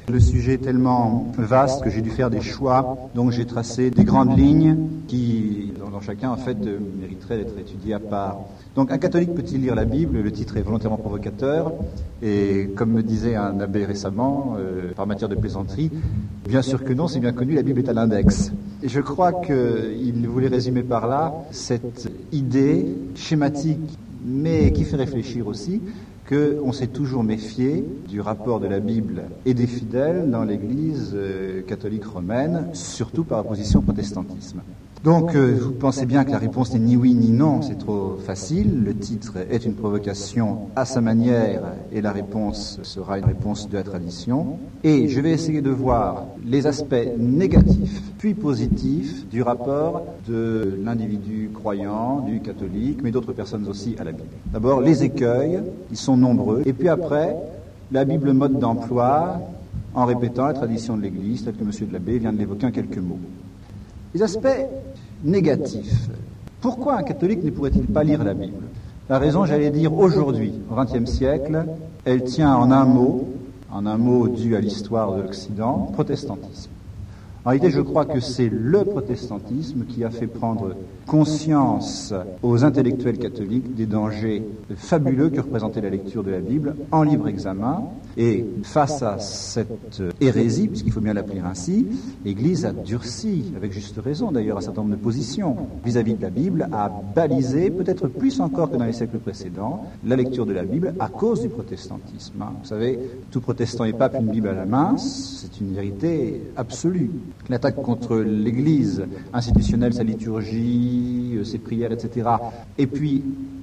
Le sujet est tellement vaste que j'ai dû faire des choix, donc j'ai tracé des grandes lignes qui, dont chacun en fait mériterait d'être étudié à part. Donc un catholique peut-il lire la Bible? Le titre est volontairement provocateur, et comme me disait un abbé récemment, par matière de plaisanterie, bien sûr que non, c'est bien connu, la Bible est à l'index. Et je crois qu'il voulait résumer par là cette idée schématique, mais qui fait réfléchir aussi, qu'on s'est toujours méfié du rapport de la Bible et des fidèles dans l'Église catholique romaine, surtout par opposition au protestantisme. Donc, vous pensez bien que la réponse n'est ni oui ni non, c'est trop facile. Le titre est une provocation à sa manière et la réponse sera une réponse de la tradition. Et je vais essayer de voir les aspects négatifs puis positifs du rapport de l'individu croyant, du catholique, mais d'autres personnes aussi à la Bible. D'abord, les écueils, ils sont nombreux. Et puis après, la Bible mode d'emploi, en répétant la tradition de l'Église, telle que M. de l'Abbé vient de l'évoquer en quelques mots. Les aspects négatifs. Pourquoi un catholique ne pourrait-il pas lire la Bible? La raison, j'allais dire, aujourd'hui, au XXe siècle, elle tient en un mot dû à l'histoire de l'Occident, protestantisme. En réalité, je crois que c'est le protestantisme qui a fait prendre conscience aux intellectuels catholiques des dangers fabuleux que représentait la lecture de la Bible en libre examen. Et face à cette hérésie, puisqu'il faut bien l'appeler ainsi, l'Église a durci, avec juste raison d'ailleurs, un certain nombre de positions vis-à-vis de la Bible, a balisé, peut-être plus encore que dans les siècles précédents, la lecture de la Bible à cause du protestantisme. Vous savez, tout protestant et pape une Bible à la main, c'est une vérité absolue. L'attaque contre l'Église institutionnelle, sa liturgie, ses prières, etc. Et puis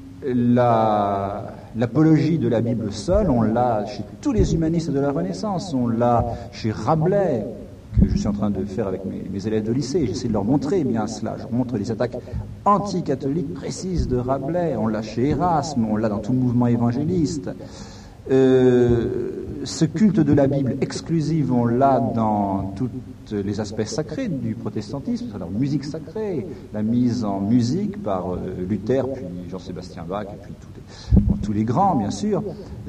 l'apologie de la Bible seule, on l'a chez tous les humanistes de la Renaissance, on l'a chez Rabelais, que je suis en train de faire avec mes élèves de lycée, j'essaie de leur montrer bien cela, je leur montre les attaques anti-catholiques précises de Rabelais, on l'a chez Erasme, on l'a dans tout le mouvement évangéliste. Ce culte de la Bible exclusive, on l'a dans tous les aspects sacrés du protestantisme, alors musique sacrée, la mise en musique par Luther, puis Jean-Sébastien Bach, et puis tous les grands, bien sûr,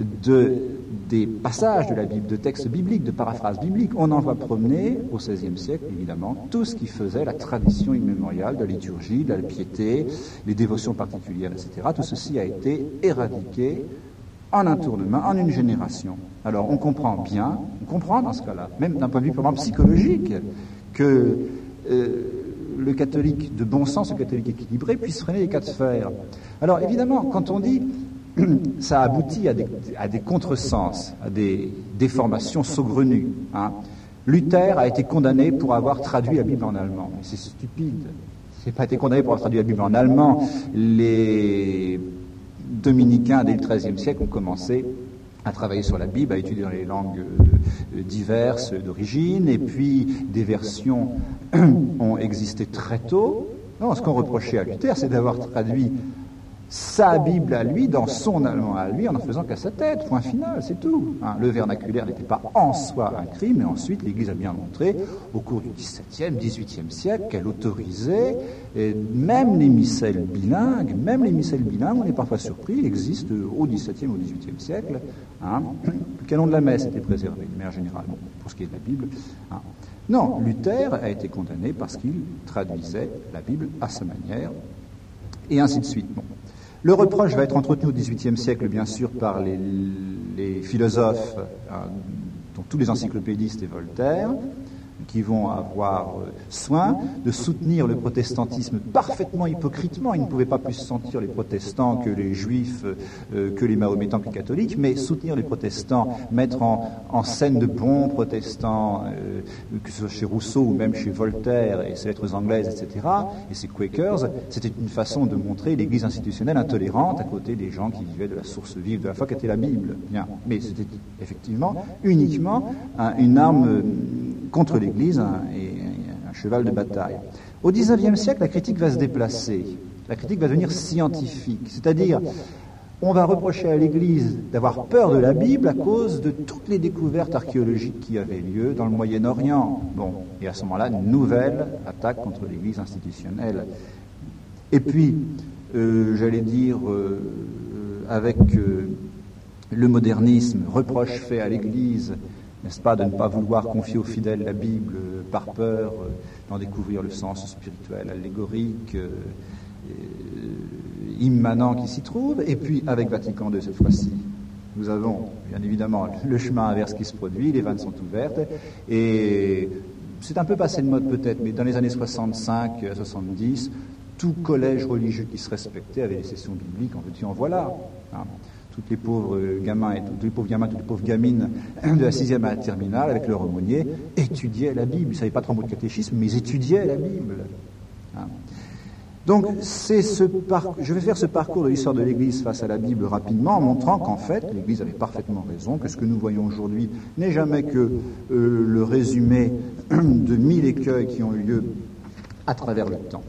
des passages de la Bible, de textes bibliques, de paraphrases bibliques. On en voit promener au XVIe siècle, évidemment, tout ce qui faisait la tradition immémoriale de la liturgie, de la piété, les dévotions particulières, etc. Tout ceci a été éradiqué en un tournement, en une génération. Alors on comprend dans ce cas-là, même d'un point de vue purement psychologique, que le catholique de bon sens, le catholique équilibré, puisse freiner les cas de fer. Alors évidemment, quand on dit ça aboutit à des contresens, à des déformations saugrenues. Luther a été condamné pour avoir traduit la Bible en allemand. Mais c'est stupide. Il n'a pas été condamné pour avoir traduit la Bible en allemand. Les dominicains, dès le XIIIe siècle, ont commencé à travailler sur la Bible, à étudier dans les langues diverses d'origine, et puis des versions ont existé très tôt. Non, ce qu'on reprochait à Luther, c'est d'avoir traduit sa Bible à lui, dans son allemand à lui, en faisant qu'à sa tête, point final, c'est tout. Le vernaculaire n'était pas en soi un crime, mais ensuite l'Église a bien montré, au cours du XVIIe, XVIIIe siècle, qu'elle autorisait même les missels bilingues, on est parfois surpris, il existe au XVIIe, au XVIIIe siècle, le canon de la messe était préservé, de manière générale, pour ce qui est de la Bible. Non, Luther a été condamné parce qu'il traduisait la Bible à sa manière, et ainsi de suite. Bon. Le reproche va être entretenu au XVIIIe siècle, bien sûr, par les philosophes, dont tous les encyclopédistes et Voltaire, qui vont avoir soin de soutenir le protestantisme parfaitement hypocritement. Ils ne pouvaient pas plus sentir les protestants que les juifs, que les mahométans, que les catholiques, mais soutenir les protestants, mettre en scène de bons protestants, que ce soit chez Rousseau ou même chez Voltaire et ses lettres anglaises, etc., et ses Quakers, c'était une façon de montrer l'Église institutionnelle intolérante à côté des gens qui vivaient de la source vive de la foi qu'était la Bible. Bien. Mais c'était effectivement uniquement une arme contre l'Église et un cheval de bataille. Au XIXe siècle, la critique va se déplacer. La critique va devenir scientifique. C'est-à-dire, on va reprocher à l'Église d'avoir peur de la Bible à cause de toutes les découvertes archéologiques qui avaient lieu dans le Moyen-Orient. Bon, et à ce moment-là, une nouvelle attaque contre l'Église institutionnelle. Et puis, j'allais dire, avec le modernisme, reproche fait à l'Église n'est-ce pas, de ne pas vouloir confier aux fidèles la Bible par peur d'en découvrir le sens spirituel, allégorique, immanent qui s'y trouve. Et puis, avec Vatican II, cette fois-ci, nous avons, bien évidemment, le chemin inverse qui se produit, les vannes sont ouvertes, et c'est un peu passé de mode peut-être, mais dans les années 65-70, tout collège religieux qui se respectait avait des sessions bibliques, en veux-tu, en voilà. Hein. Toutes les pauvres gamins, toutes les pauvres gamines de la 6e à la terminale, avec leur aumônier, étudiaient la Bible. Ils ne savaient pas trop mot de catéchisme, mais ils étudiaient la Bible. Hein. Donc, je vais faire ce parcours de l'histoire de l'Église face à la Bible rapidement, en montrant qu'en fait, l'Église avait parfaitement raison, que ce que nous voyons aujourd'hui n'est jamais que le résumé de 1000 écueils qui ont eu lieu à travers le temps.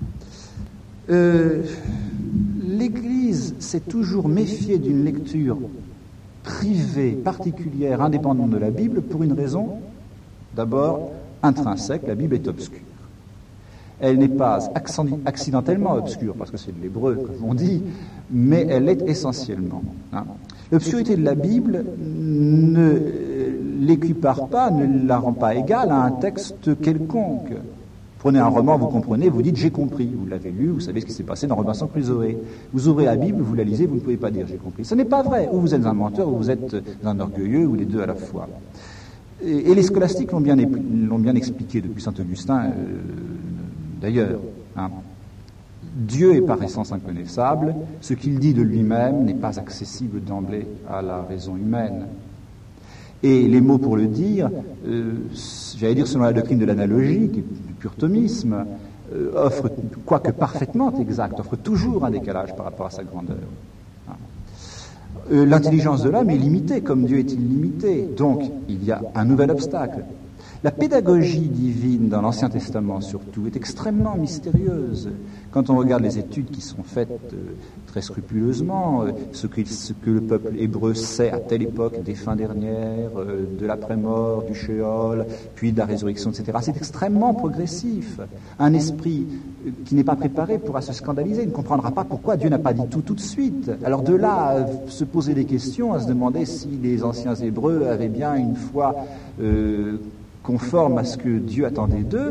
L'Église s'est toujours méfiée d'une lecture privée, particulière, indépendante de la Bible, pour une raison, d'abord, intrinsèque, la Bible est obscure. Elle n'est pas accidentellement obscure, parce que c'est de l'hébreu, comme on dit, mais elle l'est essentiellement. Hein. L'obscurité de la Bible ne l'équipare pas, ne la rend pas égale à un texte quelconque. Prenez un roman, vous comprenez, vous dites « j'ai compris ». Vous l'avez lu, vous savez ce qui s'est passé dans Robinson Crusoe. Vous ouvrez la Bible, vous la lisez, vous ne pouvez pas dire « j'ai compris ». Ce n'est pas vrai. Ou vous êtes un menteur, ou vous êtes un orgueilleux, ou les deux à la fois. Et les scolastiques l'ont bien expliqué depuis saint Augustin, d'ailleurs. Hein. Dieu est par essence inconnaissable. Ce qu'il dit de lui-même n'est pas accessible d'emblée à la raison humaine. Et les mots pour le dire, j'allais dire selon la doctrine de l'analogie, du pur thomisme, offrent, quoique parfaitement exact, offrent toujours un décalage par rapport à sa grandeur. L'intelligence de l'homme est limitée, comme Dieu est illimité. Donc, il y a un nouvel obstacle. La pédagogie divine dans l'Ancien Testament, surtout, est extrêmement mystérieuse. Quand on regarde les études qui sont faites très scrupuleusement, ce que le peuple hébreu sait à telle époque des fins dernières, de l'après-mort, du Sheol, puis de la résurrection, etc., c'est extrêmement progressif. Un esprit qui n'est pas préparé pourra se scandaliser, il ne comprendra pas pourquoi Dieu n'a pas dit tout de suite. Alors de là, à se poser des questions, à se demander si les anciens Hébreux avaient bien une foi conforme à ce que Dieu attendait d'eux.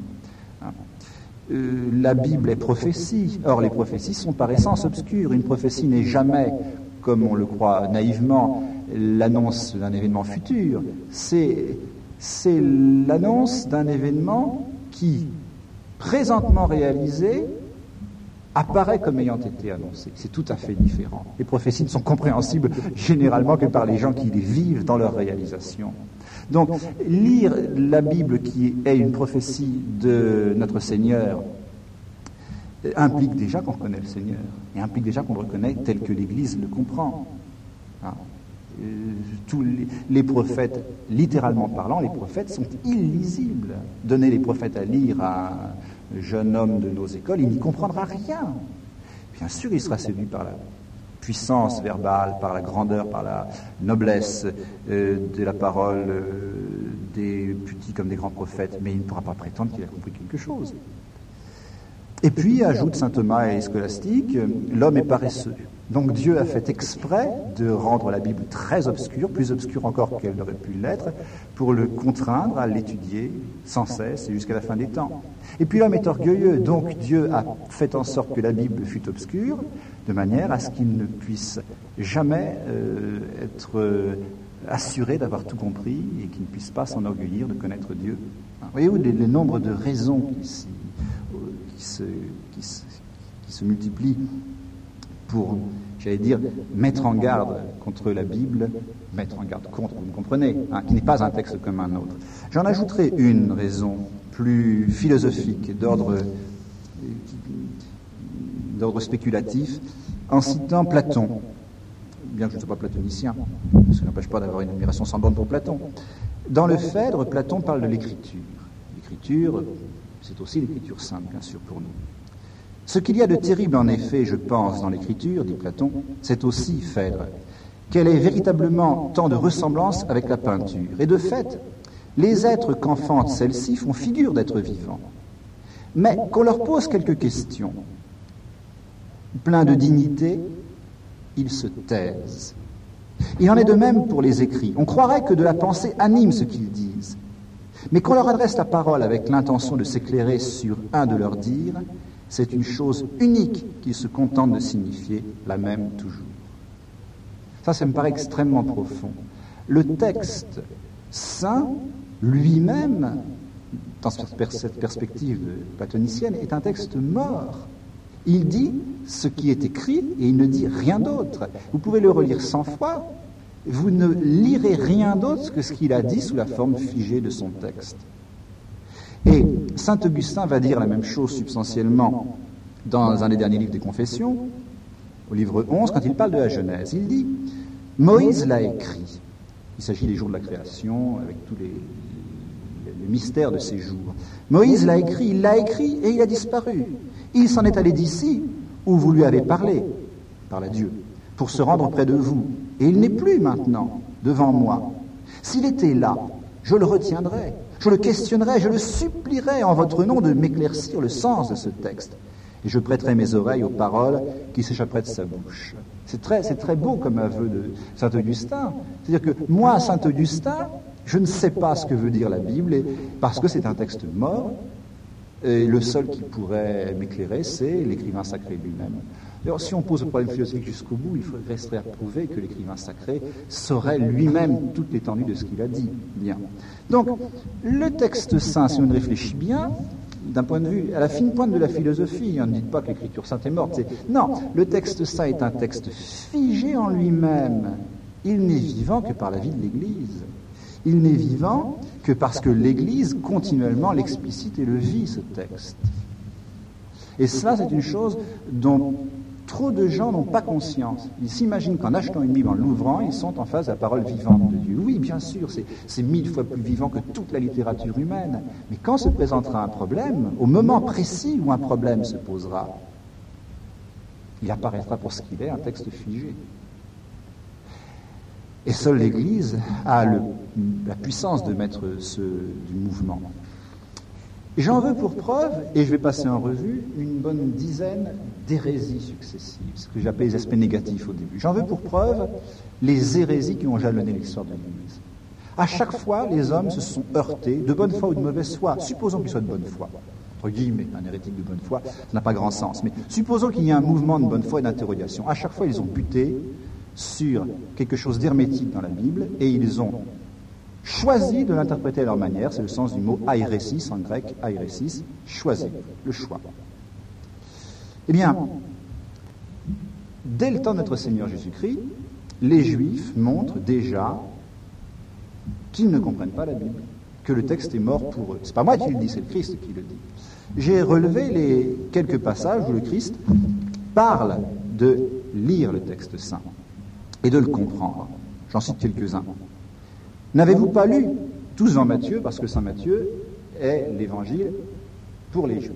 La Bible est prophétie. Or, les prophéties sont par essence obscures. Une prophétie n'est jamais, comme on le croit naïvement, l'annonce d'un événement futur. C'est l'annonce d'un événement qui, présentement réalisé, apparaît comme ayant été annoncé. C'est tout à fait différent. Les prophéties ne sont compréhensibles généralement que par les gens qui les vivent dans leur réalisation. Donc, lire la Bible qui est une prophétie de notre Seigneur implique déjà qu'on reconnaît le Seigneur et implique déjà qu'on le reconnaît tel que l'Église le comprend. Tous les prophètes, littéralement parlant, les prophètes sont illisibles. Donnez les prophètes à lire à un jeune homme de nos écoles, il n'y comprendra rien. Bien sûr, il sera séduit par la puissance verbale, par la grandeur, par la noblesse de la parole des petits comme des grands prophètes, mais il ne pourra pas prétendre qu'il a compris quelque chose. Et puis, ajoute saint Thomas et les scolastiques, l'homme est paresseux. Donc Dieu a fait exprès de rendre la Bible très obscure, plus obscure encore qu'elle n'aurait pu l'être, pour le contraindre à l'étudier sans cesse et jusqu'à la fin des temps. Et puis l'homme est orgueilleux, donc Dieu a fait en sorte que la Bible fût obscure, de manière à ce qu'il ne puisse jamais être assuré d'avoir tout compris et qu'il ne puisse pas s'enorgueillir de connaître Dieu. Voyez-vous le nombre de raisons qui se multiplient pour, j'allais dire, mettre en garde contre la Bible, mettre en garde contre, vous me comprenez, qui n'est pas un texte comme un autre. J'en ajouterai une raison plus philosophique, d'ordre spéculatif, en citant Platon, bien que je ne sois pas platonicien, ce qui n'empêche pas d'avoir une admiration sans borne pour Platon. Dans le Phèdre, Platon parle de l'écriture. L'écriture, c'est aussi l'écriture sainte, bien sûr, pour nous. Ce qu'il y a de terrible, en effet, je pense, dans l'écriture, dit Platon, c'est aussi, Phèdre, qu'elle est véritablement tant de ressemblance avec la peinture. Et de fait, les êtres qu'enfantent celle-ci font figure d'êtres vivants. Mais qu'on leur pose quelques questions, pleins de dignité, ils se taisent. Il en est de même pour les écrits. On croirait que de la pensée anime ce qu'ils disent. Mais qu'on leur adresse la parole avec l'intention de s'éclairer sur un de leurs dires, c'est une chose unique qu'ils se contentent de signifier, la même toujours. Ça me paraît extrêmement profond. Le texte saint, lui-même, dans cette perspective platonicienne, est un texte mort. Il dit ce qui est écrit et il ne dit rien d'autre. Vous pouvez le relire 100 fois, vous ne lirez rien d'autre que ce qu'il a dit sous la forme figée de son texte. Et saint Augustin va dire la même chose substantiellement dans un des derniers livres des Confessions, au livre 11, quand il parle de la Genèse. Il dit « Moïse l'a écrit ». Il s'agit des jours de la création, avec tous les mystères de ces jours. Moïse l'a écrit et il a disparu. Il s'en est allé d'ici, où vous lui avez parlé, parle à Dieu, pour se rendre près de vous. Et il n'est plus maintenant devant moi. S'il était là, je le retiendrais, je le questionnerais, je le supplierais en votre nom de m'éclaircir le sens de ce texte. Et je prêterai mes oreilles aux paroles qui s'échapperaient de sa bouche. C'est très beau comme aveu de saint Augustin. C'est-à-dire que moi, saint Augustin, je ne sais pas ce que veut dire la Bible, parce que c'est un texte mort, et le seul qui pourrait m'éclairer, c'est l'écrivain sacré lui-même. Alors, si on pose le problème philosophique jusqu'au bout, il resterait à prouver que l'écrivain sacré saurait lui-même toute l'étendue de ce qu'il a dit. Bien. Donc, le texte saint, si on réfléchit bien, d'un point de vue, à la fine pointe de la philosophie, on ne dit pas que l'écriture sainte est morte. Non, le texte saint est un texte figé en lui-même. Il n'est vivant que par la vie de l'Église. Il n'est vivant que parce que l'Église continuellement l'explicite et le vit, ce texte. Et cela, c'est une chose dont trop de gens n'ont pas conscience. Ils s'imaginent qu'en achetant une Bible, en l'ouvrant, ils sont en face de la parole vivante de Dieu. Oui, bien sûr, c'est 1000 fois plus vivant que toute la littérature humaine. Mais quand se présentera un problème, au moment précis où un problème se posera, il apparaîtra pour ce qu'il est, un texte figé. Et seule l'Église a la puissance de mettre du mouvement. J'en veux pour preuve, et je vais passer en revue, une bonne dizaine d'hérésies successives, ce que j'appelle les aspects négatifs au début. J'en veux pour preuve les hérésies qui ont jalonné l'histoire de l'Église. À chaque fois, les hommes se sont heurtés, de bonne foi ou de mauvaise foi. Supposons qu'ils soient de bonne foi. Entre guillemets, un hérétique de bonne foi, ça n'a pas grand sens. Mais supposons qu'il y ait un mouvement de bonne foi et d'interrogation. À chaque fois, ils ont buté sur quelque chose d'hermétique dans la Bible, et ils ont choisi de l'interpréter à leur manière. C'est le sens du mot airesis en grec, airesis, choisi, le choix. Eh bien, dès le temps de notre Seigneur Jésus-Christ, les Juifs montrent déjà qu'ils ne comprennent pas la Bible, que le texte est mort pour eux. C'est pas moi qui le dis, c'est le Christ qui le dit. J'ai relevé les quelques passages où le Christ parle de lire le texte saint et de le comprendre. J'en cite quelques-uns. N'avez-vous pas lu, tous dans Matthieu, parce que saint Matthieu est l'évangile pour les Juifs.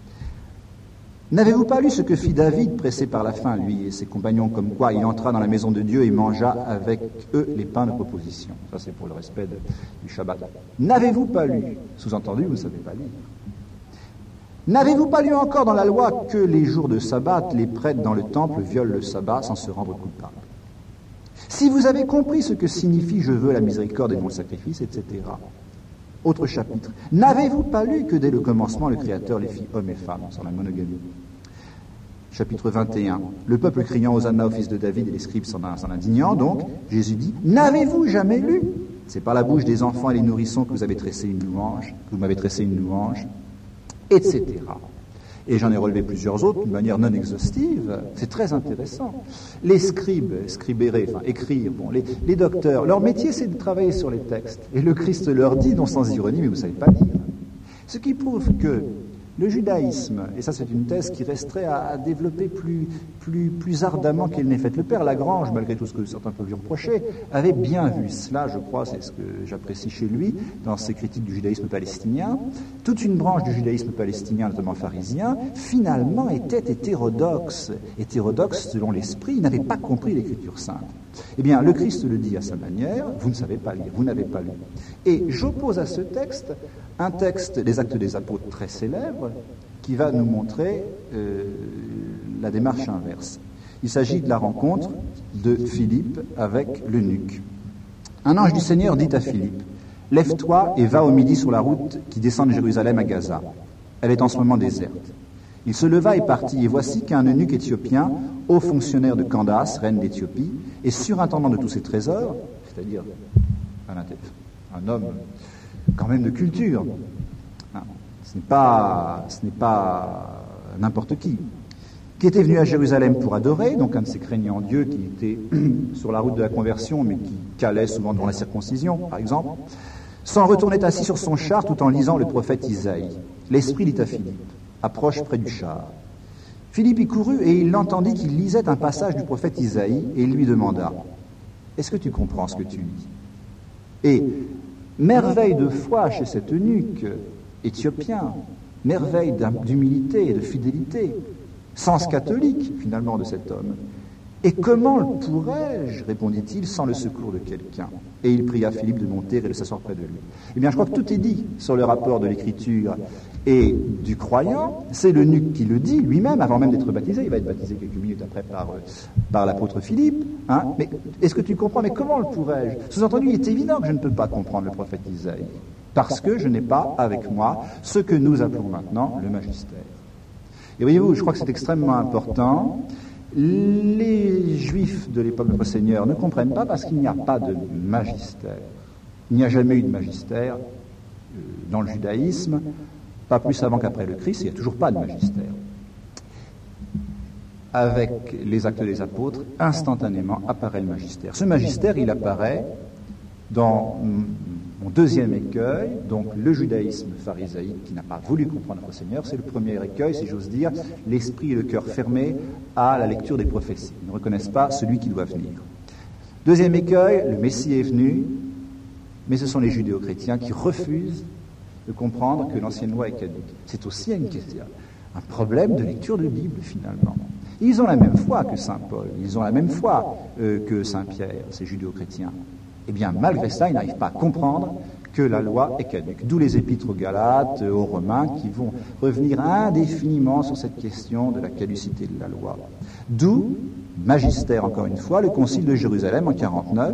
N'avez-vous pas lu ce que fit David, pressé par la faim, lui et ses compagnons, comme quoi il entra dans la maison de Dieu et mangea avec eux les pains de proposition. Ça, c'est pour le respect du Shabbat. N'avez-vous pas lu, sous-entendu, vous ne savez pas lire. N'avez-vous pas lu encore dans la loi que les jours de sabbat, les prêtres dans le temple violent le sabbat sans se rendre coupables? Si vous avez compris ce que signifie « je veux la miséricorde et non le sacrifice », etc. Autre chapitre. N'avez-vous pas lu que dès le commencement, le Créateur les fit hommes et femmes, sur la monogamie? Chapitre 21. Le peuple criant Hosanna au fils de David et les scribes s'en indignant, donc, Jésus dit, n'avez-vous jamais lu? C'est par la bouche des enfants et les nourrissons que vous avez tressé une louange, que vous m'avez tressé une louange, etc. Et j'en ai relevé plusieurs autres d'une manière non exhaustive. C'est très intéressant. Les scribes, scribérer, enfin écrire, bon, les docteurs, leur métier c'est de travailler sur les textes. Et le Christ leur dit, non sans ironie, mais vous ne savez pas lire. Ce qui prouve que le judaïsme, et ça c'est une thèse qui resterait à développer plus ardemment qu'elle n'est faite. Le père Lagrange, malgré tout ce que certains peuvent lui reprocher, avait bien vu cela, je crois, c'est ce que j'apprécie chez lui, dans ses critiques du judaïsme palestinien. Toute une branche du judaïsme palestinien, notamment pharisien, finalement était hétérodoxe. Hétérodoxe selon l'esprit, il n'avait pas compris l'écriture sainte. Eh bien, le Christ le dit à sa manière, vous ne savez pas lire, vous n'avez pas lu. Et j'oppose à ce texte un texte des Actes des Apôtres très célèbre qui va nous montrer la démarche inverse. Il s'agit de la rencontre de Philippe avec l'eunuque. Un ange du Seigneur dit à Philippe, « Lève-toi et va au midi sur la route qui descend de Jérusalem à Gaza. Elle est en ce moment déserte. » Il se leva et partit, et voici qu'un eunuque éthiopien, haut fonctionnaire de Candace, reine d'Éthiopie, et surintendant de tous ses trésors, c'est-à-dire un homme quand même de culture, ce n'est pas n'importe qui était venu à Jérusalem pour adorer, donc un de ces craignants Dieu qui était sur la route de la conversion, mais qui calait souvent devant la circoncision, par exemple, s'en retournait assis sur son char tout en lisant le prophète Isaïe. L'Esprit dit à Philippe, « Approche près du char. » Philippe y courut et il l'entendit qu'il lisait un passage du prophète Isaïe et il lui demanda, « Est-ce que tu comprends ce que tu lis ?» Et merveille de foi chez cet eunuque éthiopien, merveille d'humilité et de fidélité, sens catholique finalement de cet homme. « Et comment le pourrais-je, répondit-il, sans le secours de quelqu'un ?» Et il pria Philippe de monter et de s'asseoir près de lui. Eh bien, je crois que tout est dit sur le rapport de l'Écriture et du croyant. C'est l'eunuque qui le dit lui-même, avant même d'être baptisé. Il va être baptisé quelques minutes après par l'apôtre Philippe. Mais est-ce que tu comprends? Mais comment le pourrais-je? Sous-entendu, il est évident que je ne peux pas comprendre le prophète Isaïe, parce que je n'ai pas avec moi ce que nous appelons maintenant le magistère. Et voyez-vous, je crois que c'est extrêmement important. Les Juifs de l'époque de notre Seigneur ne comprennent pas parce qu'il n'y a pas de magistère. Il n'y a jamais eu de magistère dans le judaïsme, pas plus avant qu'après le Christ, il n'y a toujours pas de magistère. Avec les actes des apôtres, instantanément apparaît le magistère. Ce magistère, il apparaît dans mon deuxième écueil, donc le judaïsme pharisaïque qui n'a pas voulu comprendre notre Seigneur. C'est le premier écueil, si j'ose dire, l'esprit et le cœur fermés à la lecture des prophéties. Ils ne reconnaissent pas celui qui doit venir. Deuxième écueil, le Messie est venu, mais ce sont les judéo-chrétiens qui refusent de comprendre que l'ancienne loi est caduque. C'est aussi un problème de lecture de Bible, finalement. Ils ont la même foi que saint Paul, ils ont la même foi que saint Pierre, ces judéo-chrétiens. Eh bien, malgré ça, ils n'arrivent pas à comprendre que la loi est caduque. D'où les épîtres aux Galates, aux Romains, qui vont revenir indéfiniment sur cette question de la caducité de la loi. D'où, magistère encore une fois, le concile de Jérusalem en 49,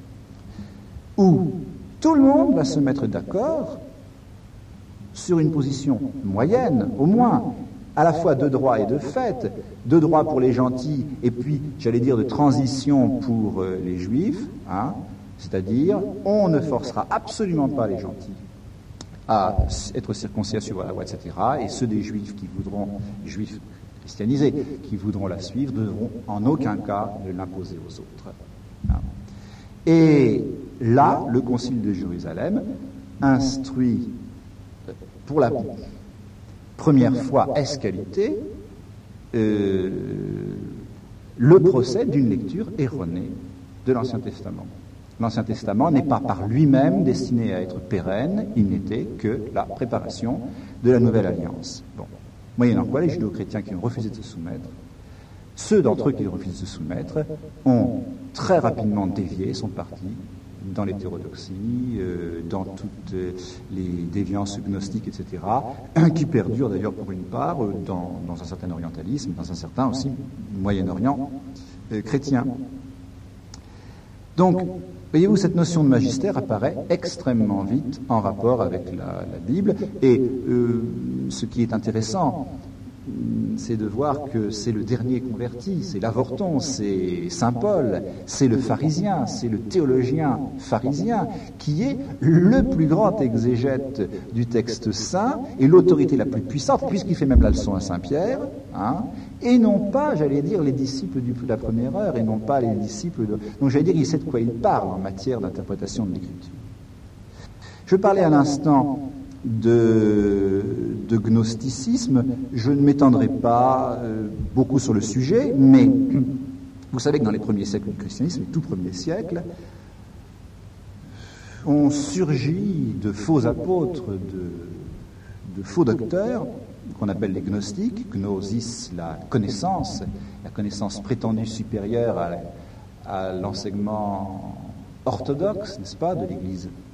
où tout le monde va se mettre d'accord sur une position moyenne, au moins, à la fois de droit et de fait, de droit pour les gentils, et puis, j'allais dire, de transition pour les juifs, c'est-à-dire, on ne forcera absolument pas les gentils à être circoncis, à suivre la loi, etc. Et ceux des juifs qui voudront, les juifs christianisés, qui voudront la suivre, ne devront en aucun cas l'imposer aux autres. Et là, le concile de Jérusalem instruit pour la première fois ès-qualité le procès d'une lecture erronée de l'Ancien Testament. L'Ancien Testament n'est pas par lui-même destiné à être pérenne, il n'était que la préparation de la Nouvelle Alliance. Bon. Moyennant quoi, les judéo-chrétiens qui ont refusé de se soumettre, ceux d'entre eux qui ont refusé de se soumettre, ont très rapidement dévié, sont partis dans l'hétérodoxie, dans toutes les déviances gnostiques, etc., qui perdurent d'ailleurs pour une part dans un certain orientalisme, dans un certain aussi Moyen-Orient chrétien. Donc, voyez-vous, cette notion de magistère apparaît extrêmement vite en rapport avec la Bible. Et ce qui est intéressant, c'est de voir que c'est le dernier converti, c'est l'avorton, c'est saint Paul, c'est le pharisien, c'est le théologien pharisien qui est le plus grand exégète du texte saint et l'autorité la plus puissante, puisqu'il fait même la leçon à saint Pierre, et non pas, j'allais dire, les disciples de la première heure, et non pas les disciples de... Donc j'allais dire, il sait de quoi il parle en matière d'interprétation de l'Écriture. Je parlais à l'instant de gnosticisme. Je ne m'étendrai pas beaucoup sur le sujet, mais vous savez que dans les premiers siècles du christianisme, les tout premiers siècles, ont surgi de faux apôtres, de faux docteurs, qu'on appelle les gnostiques, gnosis, la connaissance prétendue supérieure à l'enseignement orthodoxe, n'est-ce pas, de l'Église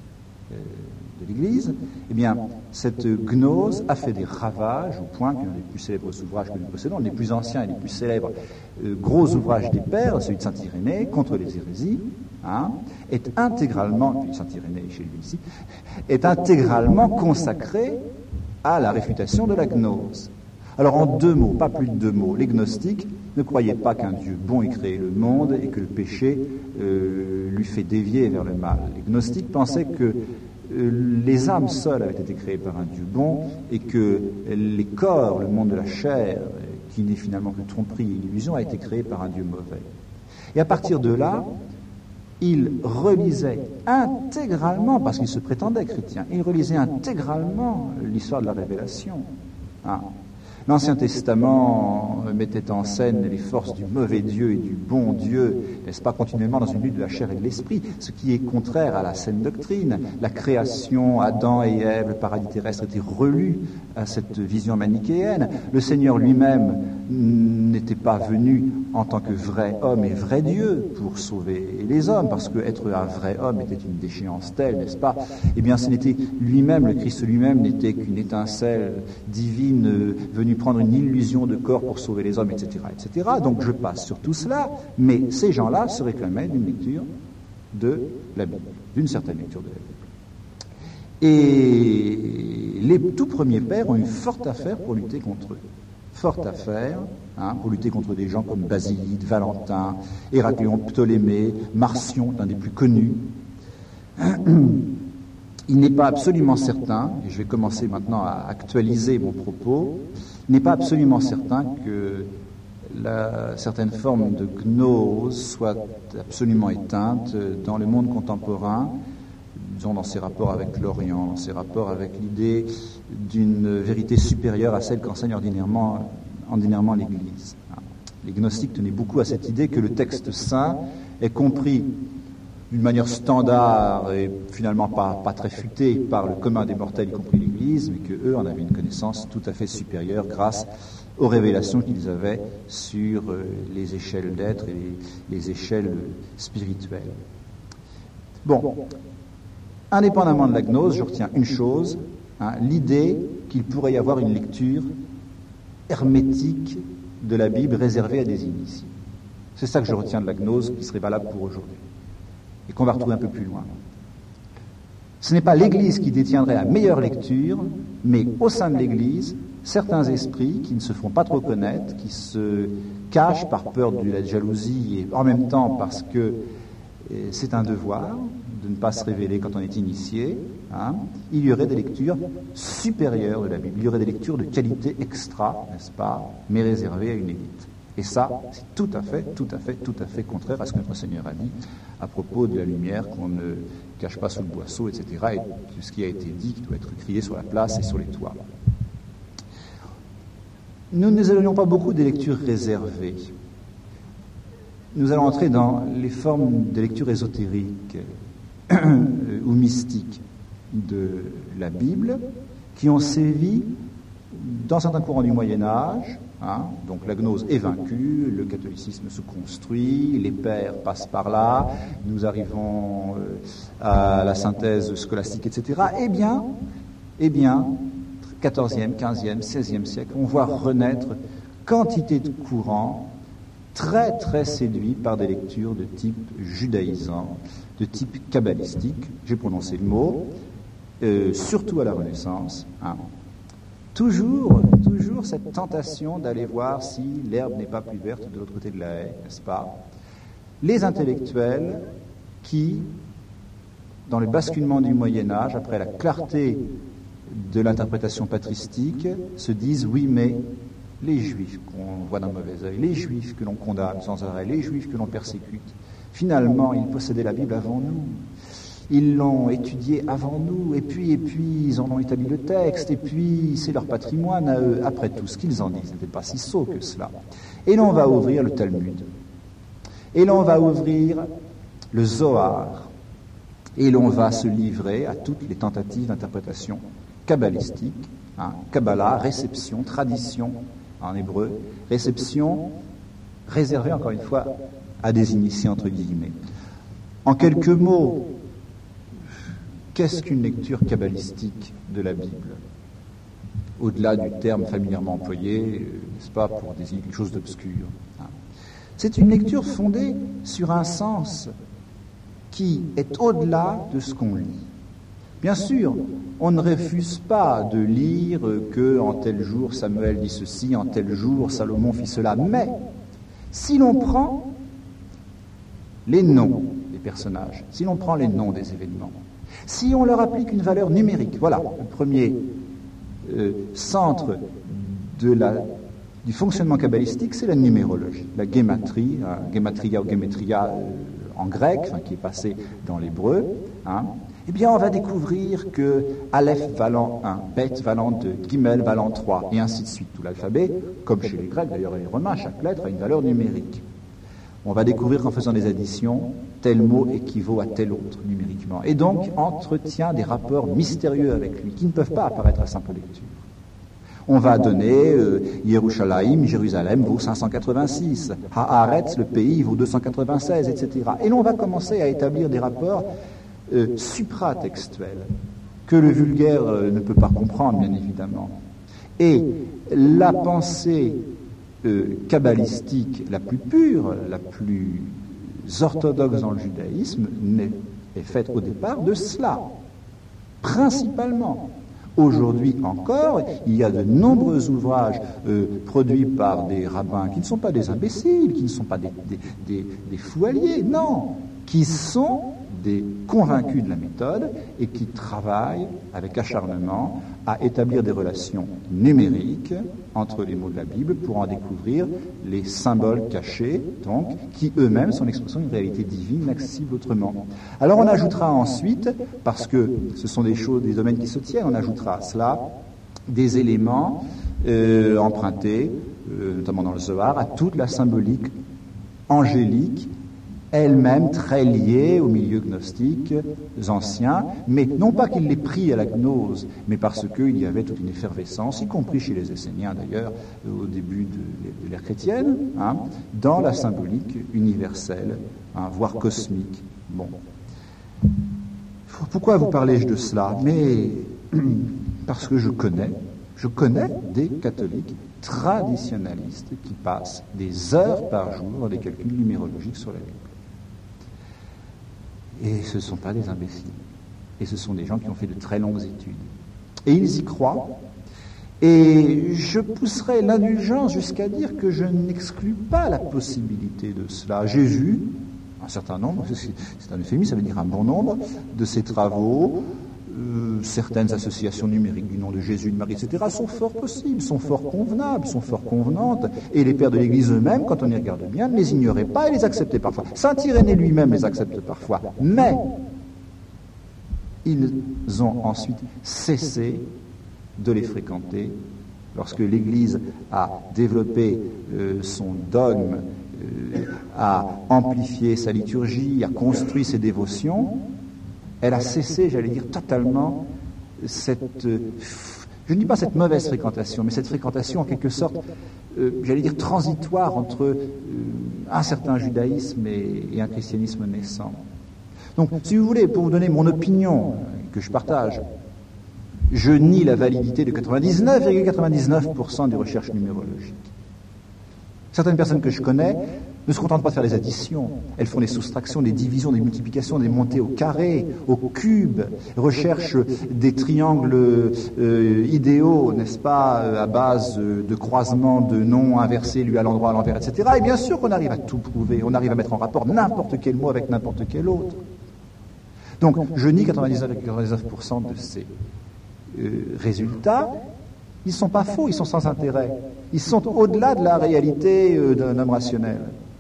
de l'Église, eh bien, cette gnose a fait des ravages au point qu'un des plus célèbres ouvrages que nous possédons, l'un des plus anciens et les plus célèbres gros ouvrages des pères, celui de saint Irénée, contre les hérésies, est intégralement, puis saint Irénée chez lui ici, est intégralement consacré à la réfutation de la gnose. Alors en 2 mots, pas plus de 2 mots, les gnostiques ne croyaient pas qu'un Dieu bon ait créé le monde et que le péché lui fait dévier vers le mal. Les gnostiques pensaient que les âmes seules avaient été créées par un Dieu bon et que les corps, le monde de la chair, qui n'est finalement que tromperie et illusion, a été créé par un Dieu mauvais. Et à partir de là, ils relisaient intégralement, parce qu'ils se prétendaient chrétiens, ils relisaient intégralement l'histoire de la révélation. L'Ancien Testament mettait en scène les forces du mauvais Dieu et du bon Dieu, n'est-ce pas, continuellement dans une lutte de la chair et de l'esprit, ce qui est contraire à la saine doctrine. La création, Adam et Ève, le paradis terrestre était relu à cette vision manichéenne. Le Seigneur lui-même n'était pas venu en tant que vrai homme et vrai Dieu pour sauver les hommes, parce que être un vrai homme était une déchéance telle, n'est-ce pas? Eh bien, ce n'était lui-même, le Christ lui-même, n'était qu'une étincelle divine venue prendre une illusion de corps pour sauver les hommes, etc., etc. Donc je passe sur tout cela, mais ces gens-là se réclamaient d'une lecture de la Bible, d'une certaine lecture de la Bible. Et les tout premiers pères ont eu forte affaire pour lutter contre eux. Forte affaire, pour lutter contre des gens comme Basilide, Valentin, Héracléon, Ptolémée, Marcion, l'un des plus connus. Il n'est pas absolument certain, et je vais commencer maintenant à actualiser mon propos, il n'est pas absolument certain que certaines formes de gnose soient absolument éteintes dans le monde contemporain, disons dans ses rapports avec l'Orient, dans ses rapports avec l'idée d'une vérité supérieure à celle qu'enseigne ordinairement l'Église. Les gnostiques tenaient beaucoup à cette idée que le texte saint est compris d'une manière standard et finalement pas très futée par le commun des mortels, y compris l'Église, mais qu'eux en avaient une connaissance tout à fait supérieure grâce aux révélations qu'ils avaient sur les échelles d'être et les échelles spirituelles. Bon, indépendamment de la gnose, je retiens une chose, l'idée qu'il pourrait y avoir une lecture hermétique de la Bible réservée à des initiés. C'est ça que je retiens de la gnose qui serait valable pour aujourd'hui et qu'on va retrouver un peu plus loin. Ce n'est pas l'Église qui détiendrait la meilleure lecture, mais au sein de l'Église, certains esprits qui ne se font pas trop connaître, qui se cachent par peur de la jalousie et en même temps parce que c'est un devoir de ne pas se révéler quand on est initié, il y aurait des lectures supérieures de la Bible, il y aurait des lectures de qualité extra, n'est-ce pas, mais réservées à une élite. Et ça, c'est tout à fait contraire à ce que notre Seigneur a dit à propos de la lumière qu'on ne cache pas sous le boisseau, etc., et tout ce qui a été dit qui doit être crié sur la place et sur les toits. Nous ne n'éloignons pas beaucoup des lectures réservées. Nous allons entrer dans les formes de lecture ésotérique ou mystique de la Bible qui ont sévi dans certains courants du Moyen-Âge. Donc la gnose est vaincue, le catholicisme se construit, les pères passent par là, nous arrivons à la synthèse scolastique, etc. Eh bien, 14e, 15e, 16e siècle, on voit renaître quantité de courants très très séduits par des lectures de type judaïsant, de type kabbalistique, j'ai prononcé le mot, surtout à la Renaissance. Toujours cette tentation d'aller voir si l'herbe n'est pas plus verte de l'autre côté de la haie, n'est-ce pas? Les intellectuels qui, dans le basculement du Moyen-Âge, après la clarté de l'interprétation patristique, se disent oui, mais les Juifs qu'on voit d'un mauvais œil, les Juifs que l'on condamne sans arrêt, les Juifs que l'on persécute, finalement, ils possédaient la Bible avant nous. Ils l'ont étudié avant nous, et puis ils en ont établi le texte, et puis c'est leur patrimoine à eux. Après tout, ce qu'ils en disent n'était pas si sot que cela. Et l'on va ouvrir le Talmud, et l'on va ouvrir le Zohar, et l'on va se livrer à toutes les tentatives d'interprétation kabbalistique, Kabbalah, réception, tradition en hébreu, réception réservée encore une fois à des initiés entre guillemets. En quelques mots, Qu'est-ce qu'une lecture kabbalistique de la Bible ? Au-delà du terme familièrement employé, n'est-ce pas, pour désigner quelque chose d'obscur. C'est une lecture fondée sur un sens qui est au-delà de ce qu'on lit. Bien sûr, on ne refuse pas de lire que en tel jour Samuel dit ceci, en tel jour Salomon fit cela, mais si l'on prend les noms des personnages, si l'on prend les noms des événements, si on leur applique une valeur numérique, voilà, le premier centre du fonctionnement kabbalistique, c'est la numérologie, la guématrie, guématria ou guémétria en grec, qui est passé dans l'hébreu, eh bien on va découvrir que Aleph valant 1, Bet valant 2, Gimel valant 3, et ainsi de suite. Tout l'alphabet, comme chez les Grecs d'ailleurs et les Romains, chaque lettre a une valeur numérique. On va découvrir qu'en faisant des additions, tel mot équivaut à tel autre numériquement, et donc entretient des rapports mystérieux avec lui, qui ne peuvent pas apparaître à simple lecture. On va donner Yerushalayim, Jérusalem vaut 586, Haaretz, le pays, vaut 296, etc. Et l'on va commencer à établir des rapports supratextuels que le vulgaire ne peut pas comprendre, bien évidemment. Et la pensée kabbalistique la plus pure, la plus orthodoxe dans le judaïsme est faite au départ de cela, principalement. Aujourd'hui encore, il y a de nombreux ouvrages produits par des rabbins qui ne sont pas des imbéciles, qui ne sont pas des fous alliés, non, qui sont des convaincus de la méthode et qui travaillent avec acharnement à établir des relations numériques entre les mots de la Bible pour en découvrir les symboles cachés, donc, qui eux-mêmes sont l'expression d'une réalité divine inaccessible autrement. Alors on ajoutera ensuite, parce que ce sont des choses, des domaines qui se tiennent, on ajoutera à cela des éléments empruntés, notamment dans le Zohar, à toute la symbolique angélique, elle-même très liée aux milieux gnostiques anciens, mais non pas qu'il l'ait pris à la gnose, mais parce qu'il y avait toute une effervescence, y compris chez les Esséniens d'ailleurs, au début de l'ère chrétienne, dans la symbolique universelle, voire cosmique. Bon. Pourquoi vous parlez-je de cela ? Mais parce que je connais des catholiques traditionnalistes qui passent des heures par jour dans des calculs numérologiques sur la Bible. Et ce ne sont pas des imbéciles. Et ce sont des gens qui ont fait de très longues études. Et ils y croient. Et je pousserai l'indulgence jusqu'à dire que je n'exclus pas la possibilité de cela. J'ai vu un certain nombre, c'est un euphémisme, ça veut dire un bon nombre, de ces travaux, certaines associations numériques du nom de Jésus, de Marie, etc., sont fort possibles, sont fort convenables, sont fort convenantes, et les pères de l'Église eux-mêmes, quand on y regarde bien, ne les ignoraient pas et les acceptaient parfois. Saint Irénée lui-même les accepte parfois, mais ils ont ensuite cessé de les fréquenter lorsque l'Église a développé son dogme, a amplifié sa liturgie, a construit ses dévotions. Elle a cessé, j'allais dire, totalement cette, je ne dis pas cette mauvaise fréquentation, mais cette fréquentation en quelque sorte, j'allais dire, transitoire entre un certain judaïsme et un christianisme naissant. Donc, si vous voulez, pour vous donner mon opinion, que je partage, je nie la validité de 99,99% des recherches numérologiques. Certaines personnes que je connais ne se contentent pas de faire des additions. Elles font des soustractions, des divisions, des multiplications, des montées au carré, au cube, recherchent des triangles idéaux, n'est-ce pas, à base de croisements de noms inversés, lui à l'endroit, à l'envers, etc. Et bien sûr qu'on arrive à tout prouver, on arrive à mettre en rapport n'importe quel mot avec n'importe quel autre. Donc, je nie 99,99% de ces résultats. Ils ne sont pas faux, ils sont sans intérêt. Ils sont au-delà de la réalité d'un homme rationnel.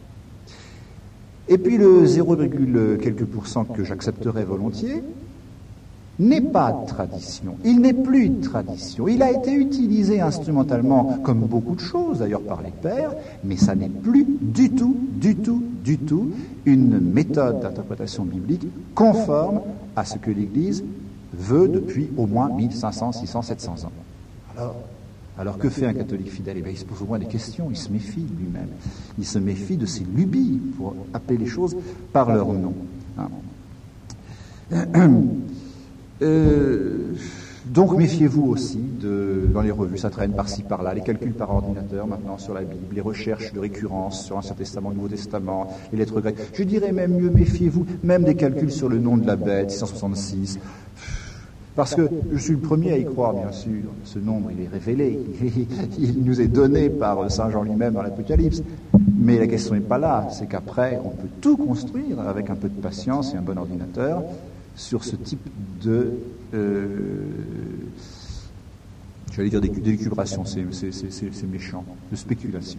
Et puis le 0, quelques pourcent que j'accepterais volontiers n'est pas de tradition. Il n'est plus de tradition. Il a été utilisé instrumentalement comme beaucoup de choses, d'ailleurs par les pères, mais ça n'est plus du tout une méthode d'interprétation biblique conforme à ce que l'Église veut depuis au moins 1500, 600, 700 ans. Alors que fait un catholique fidèle ? Eh bien, il se pose au moins des questions, il se méfie lui-même. Il se méfie de ses lubies pour appeler les choses par leur nom. Donc méfiez-vous aussi dans les revues, ça traîne par-ci par-là, les calculs par ordinateur maintenant sur la Bible, les recherches de récurrence sur l'Ancien Testament, le Nouveau Testament, les lettres grecques. Je dirais même mieux, méfiez-vous même des calculs sur le nom de la bête, 666. Parce que je suis le premier à y croire, bien sûr. Ce nombre, il est révélé, il nous est donné par Saint Jean lui-même dans l'Apocalypse. Mais la question n'est pas là, c'est qu'après, on peut tout construire avec un peu de patience et un bon ordinateur sur ce type de... j'allais dire d'élucubration, c'est méchant, de spéculation.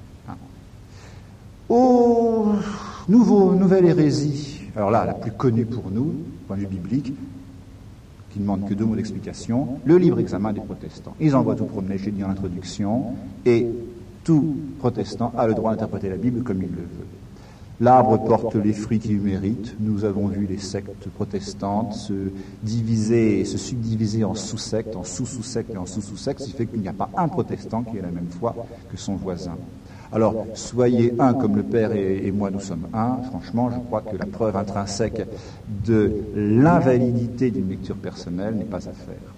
Nouvelle hérésie, alors là, la plus connue pour nous, du point de vue biblique, qui ne demande que 2 mots d'explication, le libre examen des protestants. Ils envoient tout promener, j'ai dit en introduction, et tout protestant a le droit d'interpréter la Bible comme il le veut. L'arbre porte les fruits qu'il mérite. Nous avons vu les sectes protestantes se diviser et se subdiviser en sous-sectes, en sous-sous-sectes et en sous-sous-sectes, ce qui fait qu'il n'y a pas un protestant qui ait la même foi que son voisin. Alors, soyez un comme le Père et moi nous sommes un. Franchement, je crois que la preuve intrinsèque de l'invalidité d'une lecture personnelle n'est pas à faire.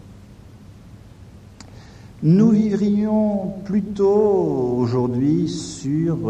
Nous vivrions plutôt aujourd'hui sur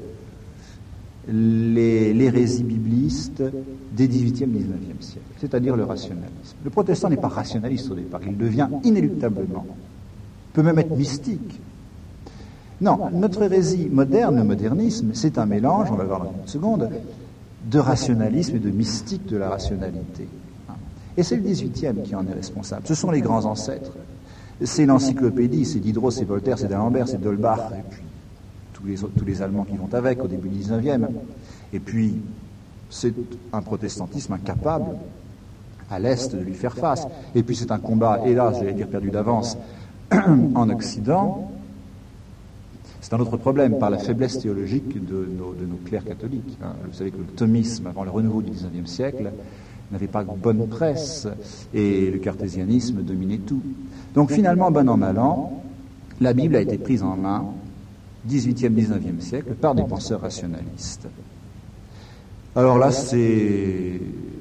l'hérésie bibliste des XVIIIe et XIXe siècles, c'est-à-dire le rationalisme. Le protestant n'est pas rationaliste au départ, il devient inéluctablement, peut même être mystique. Non, notre hérésie moderne, le modernisme, c'est un mélange, on va le voir dans une seconde, de rationalisme et de mystique de la rationalité. Et c'est le XVIIIe qui en est responsable. Ce sont les grands ancêtres. C'est l'encyclopédie, c'est Diderot, c'est Voltaire, c'est d'Alembert, c'est d'Holbach, et puis tous les Allemands qui vont avec au début du XIXe. Et puis, c'est un protestantisme incapable à l'Est de lui faire face. Et puis c'est un combat, hélas, j'allais dire perdu d'avance, en Occident. C'est un autre problème, par la faiblesse théologique de nos clercs catholiques. Vous savez que le thomisme, avant le renouveau du XIXe siècle, n'avait pas bonne presse, et le cartésianisme dominait tout. Donc finalement, bon an, mal an, la Bible a été prise en main, 18e, 19e siècle, par des penseurs rationalistes. Alors là, c'est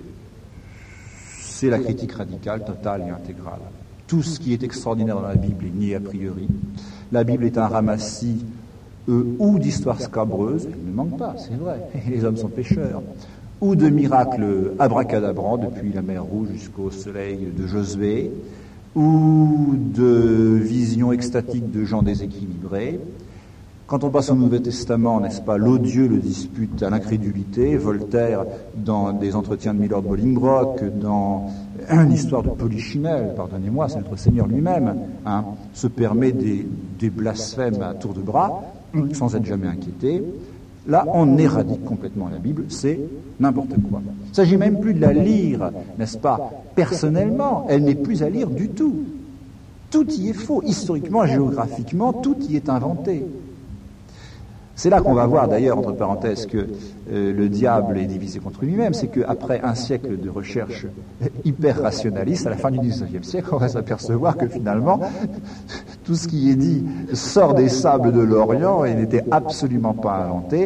la critique radicale, totale et intégrale. Tout ce qui est extraordinaire dans la Bible est nié a priori. La Bible est un ramassis ou d'histoires scabreuses, elle ne manque pas, c'est vrai, les hommes sont pécheurs, ou de miracles abracadabrants depuis la mer Rouge jusqu'au soleil de Josué, ou de visions extatiques de gens déséquilibrés. Quand on passe au Nouveau Testament, n'est-ce pas, l'odieux le dispute à l'incrédulité. Voltaire, dans des entretiens de Milord Bolingbroke, dans l'histoire de Polichinelle, pardonnez-moi, c'est notre Seigneur lui-même, se permet des blasphèmes à tour de bras, sans être jamais inquiété. Là, on éradique complètement la Bible, c'est n'importe quoi. Il ne s'agit même plus de la lire, n'est-ce pas, personnellement, elle n'est plus à lire du tout. Tout y est faux, historiquement, géographiquement, tout y est inventé. C'est là qu'on va voir d'ailleurs, entre parenthèses, que le diable est divisé contre lui-même, c'est qu'après un siècle de recherche hyper rationaliste, à la fin du XIXe siècle, on va s'apercevoir que finalement, tout ce qui est dit sort des sables de l'Orient et n'était absolument pas inventé,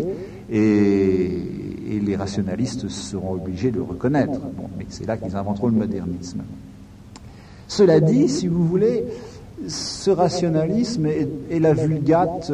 et les rationalistes seront obligés de le reconnaître. Bon, mais c'est là qu'ils inventeront le modernisme. Cela dit, si vous voulez, ce rationalisme est la vulgate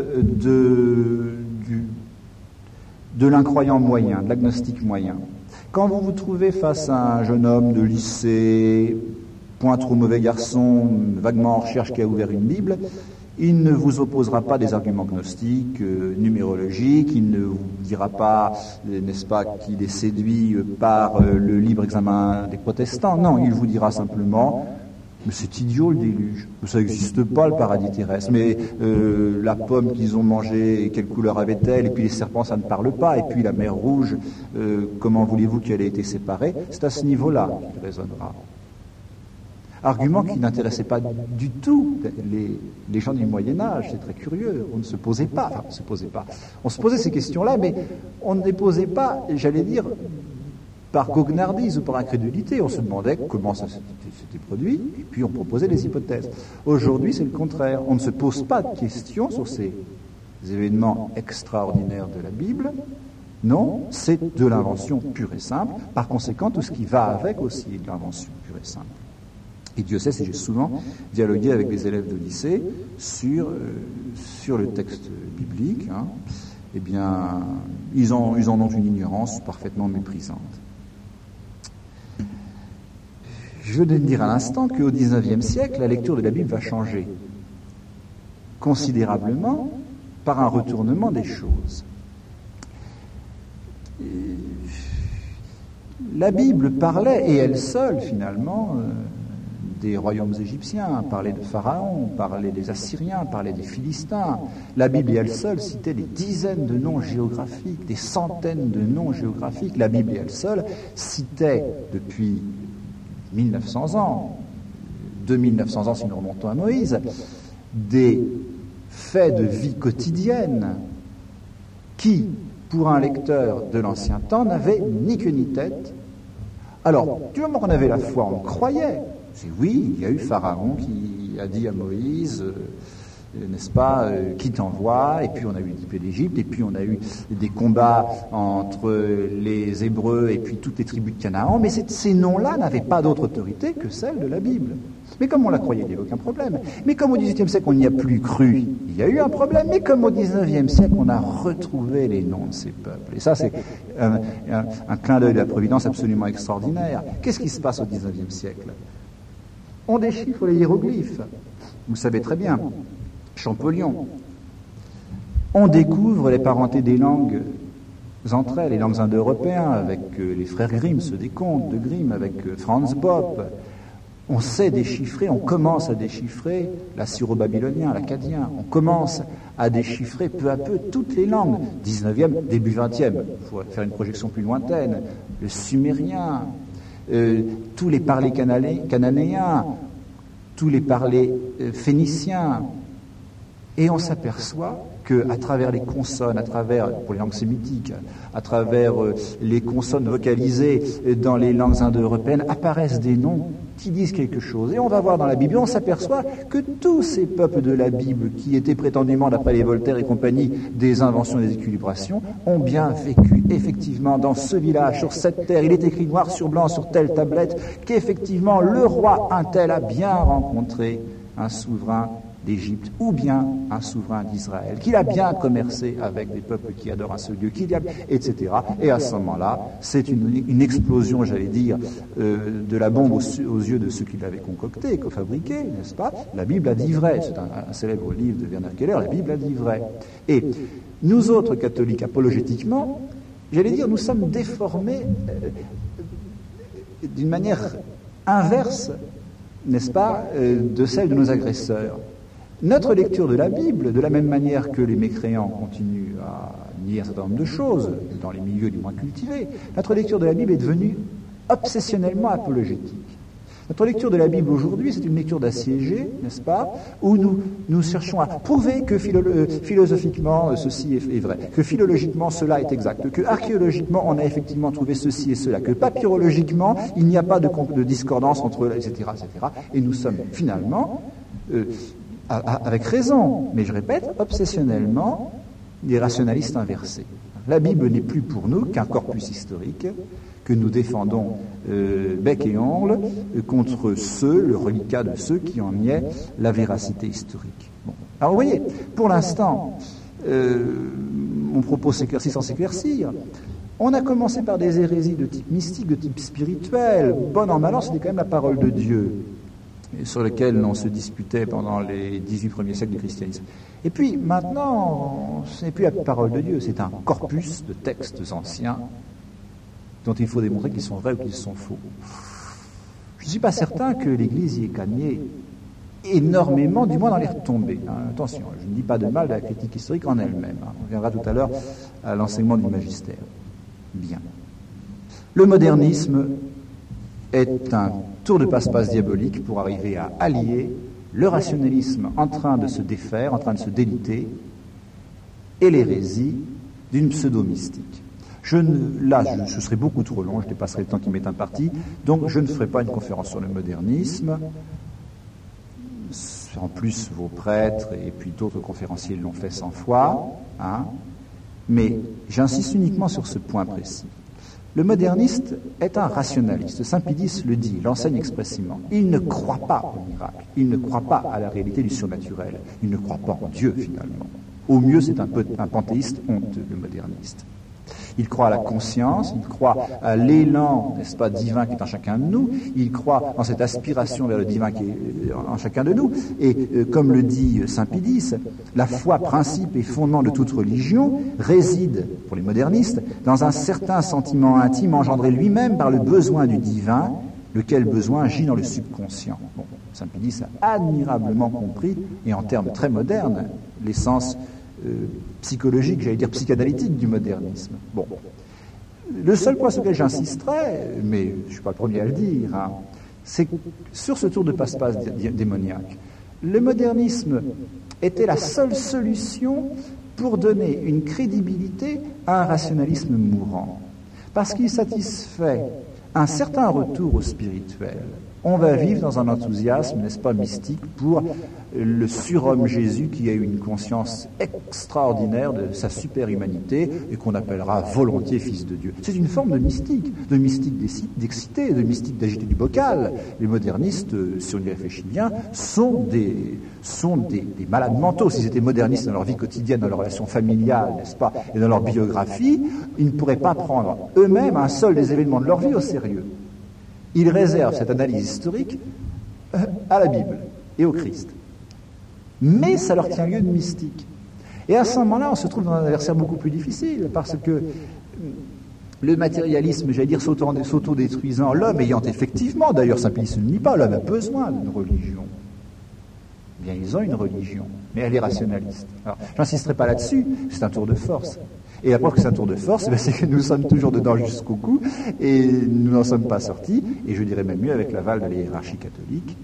de l'incroyant moyen, de l'agnostique moyen. Quand vous vous trouvez face à un jeune homme de lycée, point trop mauvais garçon, vaguement en recherche, qui a ouvert une Bible, il ne vous opposera pas des arguments gnostiques, numérologiques, il ne vous dira pas, n'est-ce pas, qu'il est séduit par le libre examen des protestants. Non, il vous dira simplement: mais c'est idiot le déluge, ça n'existe pas le paradis terrestre, mais la pomme qu'ils ont mangée, quelle couleur avait-elle, et puis les serpents ça ne parle pas, et puis la mer Rouge, comment voulez-vous qu'elle ait été séparée? C'est à ce niveau-là qu'il raisonnera. Argument qui n'intéressait pas du tout les gens du Moyen-Âge, c'est très curieux, on se posait ces questions-là, mais on ne les posait pas, j'allais dire, par goguenardise ou par incrédulité. On se demandait comment ça s'était produit, et puis on proposait des hypothèses. Aujourd'hui, c'est le contraire. On ne se pose pas de questions sur ces événements extraordinaires de la Bible. Non, c'est de l'invention pure et simple. Par conséquent, tout ce qui va avec aussi est de l'invention pure et simple. Et Dieu sait si j'ai souvent dialogué avec des élèves de lycée sur le texte biblique. Eh bien, ils en ont une ignorance parfaitement méprisante. Je veux dire à l'instant qu'au XIXe siècle, la lecture de la Bible va changer considérablement par un retournement des choses. La Bible parlait, et elle seule finalement, des royaumes égyptiens, parlait de Pharaon, parlait des Assyriens, parlait des Philistins. La Bible et elle seule citait des dizaines de noms géographiques, des centaines de noms géographiques. La Bible et elle seule citait depuis 1900 ans, 2900 ans si nous remontons à Moïse, des faits de vie quotidienne qui, pour un lecteur de l'ancien temps, n'avaient ni queue ni tête. Alors, du moment qu'on avait la foi, on croyait. C'est oui, il y a eu Pharaon qui a dit à Moïse, n'est-ce pas, qui t'envoie, et puis on a eu l'épée d'Égypte, et puis on a eu des combats entre les Hébreux et puis toutes les tribus de Canaan, mais ces noms-là n'avaient pas d'autre autorité que celle de la Bible. Mais comme on la croyait, il n'y avait aucun problème. Mais comme au XVIIIe siècle, on n'y a plus cru, il y a eu un problème. Mais comme au XIXe siècle, on a retrouvé les noms de ces peuples. Et ça, c'est un clin d'œil de la Providence absolument extraordinaire. Qu'est-ce qui se passe au XIXe siècle ? On déchiffre les hiéroglyphes. Vous savez très bien. Champollion. On découvre les parentés des langues entre elles, les langues indo-européennes, avec les frères Grimm, ceux des contes de Grimm, avec Franz Bopp. On sait déchiffrer, on commence à déchiffrer l'assyro-babylonien, l'akkadien. On commence à déchiffrer peu à peu toutes les langues. 19e, début 20e, il faut faire une projection plus lointaine. Le sumérien, tous les parlers cananéens, tous les parlers phéniciens. Et on s'aperçoit qu'à travers les consonnes, pour les langues sémitiques, à travers les consonnes vocalisées dans les langues indo-européennes, apparaissent des noms qui disent quelque chose. Et on va voir dans la Bible, on s'aperçoit que tous ces peuples de la Bible, qui étaient prétendument, d'après les Voltaire et compagnie, des inventions et des équilibrations, ont bien vécu effectivement dans ce village, sur cette terre. Il est écrit noir sur blanc sur telle tablette qu'effectivement le roi un tel a bien rencontré un souverain d'Égypte, ou bien un souverain d'Israël, qu'il a bien commercé avec des peuples qui adorent un seul Dieu, etc. Et à ce moment-là, c'est une explosion, j'allais dire, de la bombe aux yeux de ceux qui l'avaient concocté, fabriqué, n'est-ce pas ? La Bible a dit vrai. C'est un célèbre livre de Werner Keller, la Bible a dit vrai. Et nous autres catholiques, apologétiquement, j'allais dire, nous sommes déformés d'une manière inverse, n'est-ce pas, de celle de nos agresseurs. Notre lecture de la Bible, de la même manière que les mécréants continuent à nier un certain nombre de choses, dans les milieux les moins cultivés, notre lecture de la Bible est devenue obsessionnellement apologétique. Notre lecture de la Bible aujourd'hui, c'est une lecture d'assiégés, n'est-ce pas, où nous cherchons à prouver que philosophiquement ceci est vrai, que philologiquement cela est exact, que archéologiquement on a effectivement trouvé ceci et cela, que papyrologiquement il n'y a pas de discordance entre, etc., etc. Et nous sommes finalement... avec raison, mais je répète, obsessionnellement, des rationalistes inversés. La Bible n'est plus pour nous qu'un corpus historique que nous défendons bec et ongle contre le reliquat de ceux qui en niaient la véracité historique. Bon. Alors vous voyez, pour l'instant, mon propos s'éclaircit sans s'éclaircir. On a commencé par des hérésies de type mystique, de type spirituel. Bon an, mal an, c'était quand même la parole de Dieu, sur lequel on se disputait pendant les 18 premiers siècles du christianisme. Et puis maintenant, ce n'est plus la parole de Dieu, c'est un corpus de textes anciens dont il faut démontrer qu'ils sont vrais ou qu'ils sont faux. Je ne suis pas certain que l'Église y ait gagné énormément, du moins dans les retombées. Attention, je ne dis pas de mal de la critique historique en elle-même. On reviendra tout à l'heure à l'enseignement du magistère. Bien. Le modernisme est un tour de passe-passe diabolique pour arriver à allier le rationalisme en train de se défaire, en train de se déliter, et l'hérésie d'une pseudo-mystique. Ce serait beaucoup trop long, je dépasserai le temps qui m'est imparti, donc je ne ferai pas une conférence sur le modernisme. En plus, vos prêtres et puis d'autres conférenciers l'ont fait 100 fois, mais j'insiste uniquement sur ce point précis. Le moderniste est un rationaliste. Saint-Pédis le dit, l'enseigne expressément. Il ne croit pas au miracle, il ne croit pas à la réalité du surnaturel, il ne croit pas en Dieu finalement. Au mieux, c'est un panthéiste honteux, le moderniste. Il croit à la conscience, il croit à l'élan, n'est-ce pas, divin qui est en chacun de nous, il croit en cette aspiration vers le divin qui est en chacun de nous, et comme le dit Saint-Pédis, la foi, principe et fondement de toute religion réside, pour les modernistes, dans un certain sentiment intime engendré lui-même par le besoin du divin, lequel besoin agit dans le subconscient. Bon, Saint-Pédis a admirablement compris, et en termes très modernes, l'essence psychologique, j'allais dire psychanalytique du modernisme. Bon. Le seul point sur lequel j'insisterai, mais je ne suis pas le premier à le dire, c'est sur ce tour de passe-passe démoniaque. Le modernisme était la seule solution pour donner une crédibilité à un rationalisme mourant. Parce qu'il satisfait un certain retour au spirituel. On va vivre dans un enthousiasme, n'est-ce pas, mystique pour le surhomme Jésus qui a eu une conscience extraordinaire de sa super-humanité et qu'on appellera volontiers Fils de Dieu. C'est une forme de mystique d'excité, de mystique d'agiter du bocal. Les modernistes, si on y réfléchit bien, sont des malades mentaux. S'ils étaient modernistes dans leur vie quotidienne, dans leurs relations familiales, n'est-ce pas, et dans leur biographie, ils ne pourraient pas prendre eux-mêmes un seul des événements de leur vie au sérieux. Ils réservent cette analyse historique à la Bible et au Christ. Mais ça leur tient lieu de mystique. Et à ce moment-là, on se trouve dans un adversaire beaucoup plus difficile, parce que le matérialisme, j'allais dire, s'auto-détruisant, l'homme ayant effectivement, d'ailleurs Saint-Pédis ne nie pas, l'homme a besoin d'une religion. Eh bien, ils ont une religion, mais elle est rationaliste. Alors, j'insisterai pas là-dessus, c'est un tour de force. Et la preuve que c'est un tour de force, c'est que nous sommes toujours dedans jusqu'au cou, et nous n'en sommes pas sortis, et je dirais même mieux avec l'aval de la hiérarchie catholique,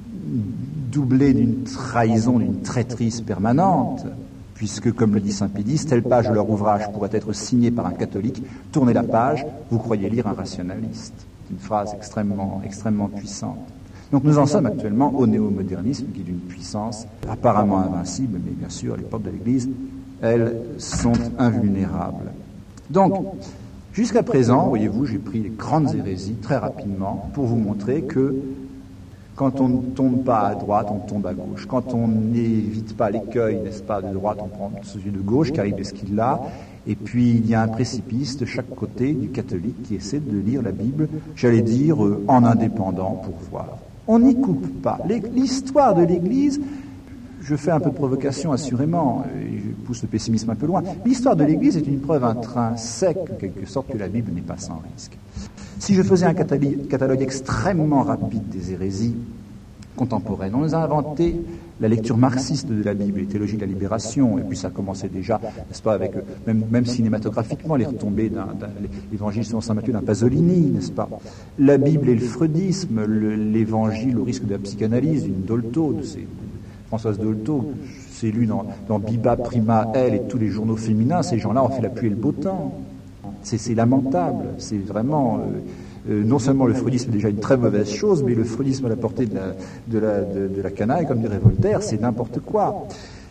doublé d'une trahison, d'une traîtrise permanente, puisque, comme le dit Saint-Pédis, telle page de leur ouvrage pourrait être signée par un catholique, tournez la page, vous croyez lire un rationaliste. C'est une phrase extrêmement, extrêmement puissante. Donc nous en sommes actuellement au néo-modernisme, qui est d'une puissance apparemment invincible, mais bien sûr, les portes de l'Église, elles sont invulnérables. Donc, jusqu'à présent, voyez-vous, j'ai pris les grandes hérésies très rapidement pour vous montrer que quand on ne tombe pas à droite, on tombe à gauche. Quand on n'évite pas l'écueil, n'est-ce pas, de droite, on prend celui de gauche, car il est ce qu'il a. Et puis, il y a un précipice de chaque côté du catholique qui essaie de lire la Bible, j'allais dire, en indépendant pour voir. On n'y coupe pas. L'histoire de l'Église, je fais un peu de provocation assurément, et je pousse le pessimisme un peu loin, l'histoire de l'Église est une preuve intrinsèque, en quelque sorte, que la Bible n'est pas sans risque. Si je faisais un catalogue extrêmement rapide des hérésies contemporaines, on nous a inventé la lecture marxiste de la Bible, les théologies de la libération, et puis ça commençait déjà, n'est-ce pas, avec même cinématographiquement, les retombées l'évangile selon saint Matthieu d'un Pasolini, n'est-ce pas. La Bible et le freudisme, l'évangile au risque de la psychanalyse, d'une Dolto, de Françoise Dolto, c'est lu dans Biba, Prima, Elle et tous les journaux féminins, ces gens-là ont fait la pluie et le beau temps. C'est lamentable, c'est vraiment... non seulement le freudisme est déjà une très mauvaise chose, mais le freudisme à la portée de la canaille, comme dirait Voltaire, c'est n'importe quoi.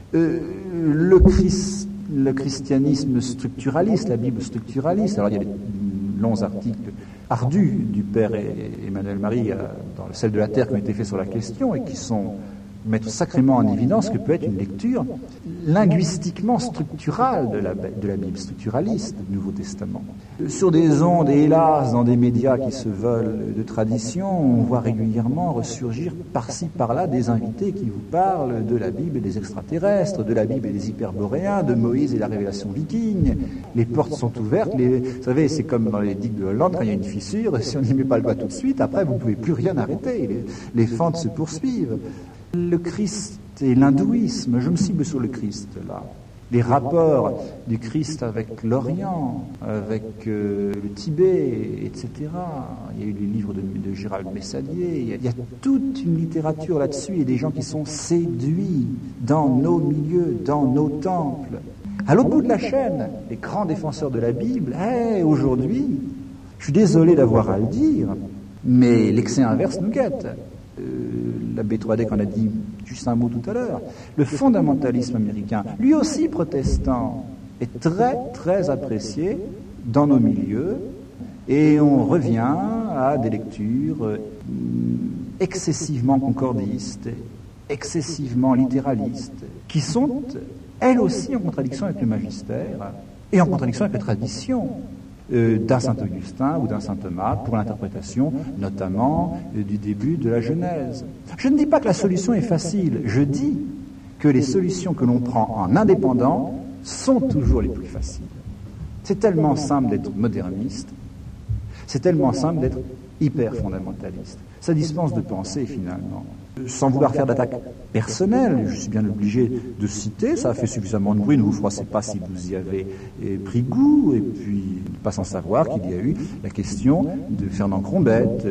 Le christianisme structuraliste, la Bible structuraliste, alors il y a des longs articles ardus du père Emmanuel Marie dans le Sel de la Terre qui ont été faits sur la question et qui mettent sacrément en évidence ce que peut être une lecture linguistiquement structurale de la Bible, structuraliste du Nouveau Testament. Sur des ondes, et hélas, dans des médias qui se veulent de tradition, on voit régulièrement ressurgir par-ci, par-là des invités qui vous parlent de la Bible et des extraterrestres, de la Bible et des hyperboréens, de Moïse et la révélation viking. Les portes sont ouvertes. Vous savez, c'est comme dans les digues de Hollande, quand il y a une fissure, si on n'y met pas le doigt tout de suite, après, vous ne pouvez plus rien arrêter. Les fentes se poursuivent. Le Christ et l'hindouisme, je me cible sur le Christ là. Les rapports du Christ avec l'Orient, avec le Tibet, etc. Il y a eu les livres de Gérald Messalier. Il y a toute une littérature là-dessus et des gens qui sont séduits dans nos milieux, dans nos temples. À l'autre bout de la chaîne, les grands défenseurs de la Bible, aujourd'hui, je suis désolé d'avoir à le dire, mais l'excès inverse nous guette. L'abbé Troadec en a dit juste un mot tout à l'heure. Le fondamentalisme américain, lui aussi protestant, est très, très apprécié dans nos milieux et on revient à des lectures excessivement concordistes, excessivement littéralistes, qui sont elles aussi en contradiction avec le magistère et en contradiction avec la tradition d'un saint Augustin ou d'un saint Thomas pour l'interprétation notamment du début de la Genèse. Je ne dis pas que la solution est facile, je dis que les solutions que l'on prend en indépendant sont toujours les plus faciles. C'est tellement simple d'être moderniste, c'est tellement simple d'être hyper fondamentaliste. Ça dispense de penser finalement. Sans vouloir faire d'attaque personnelle, je suis bien obligé de citer, ça a fait suffisamment de bruit, ne vous froissez pas si vous y avez pris goût, et puis pas sans savoir qu'il y a eu la question de Fernand Crombette,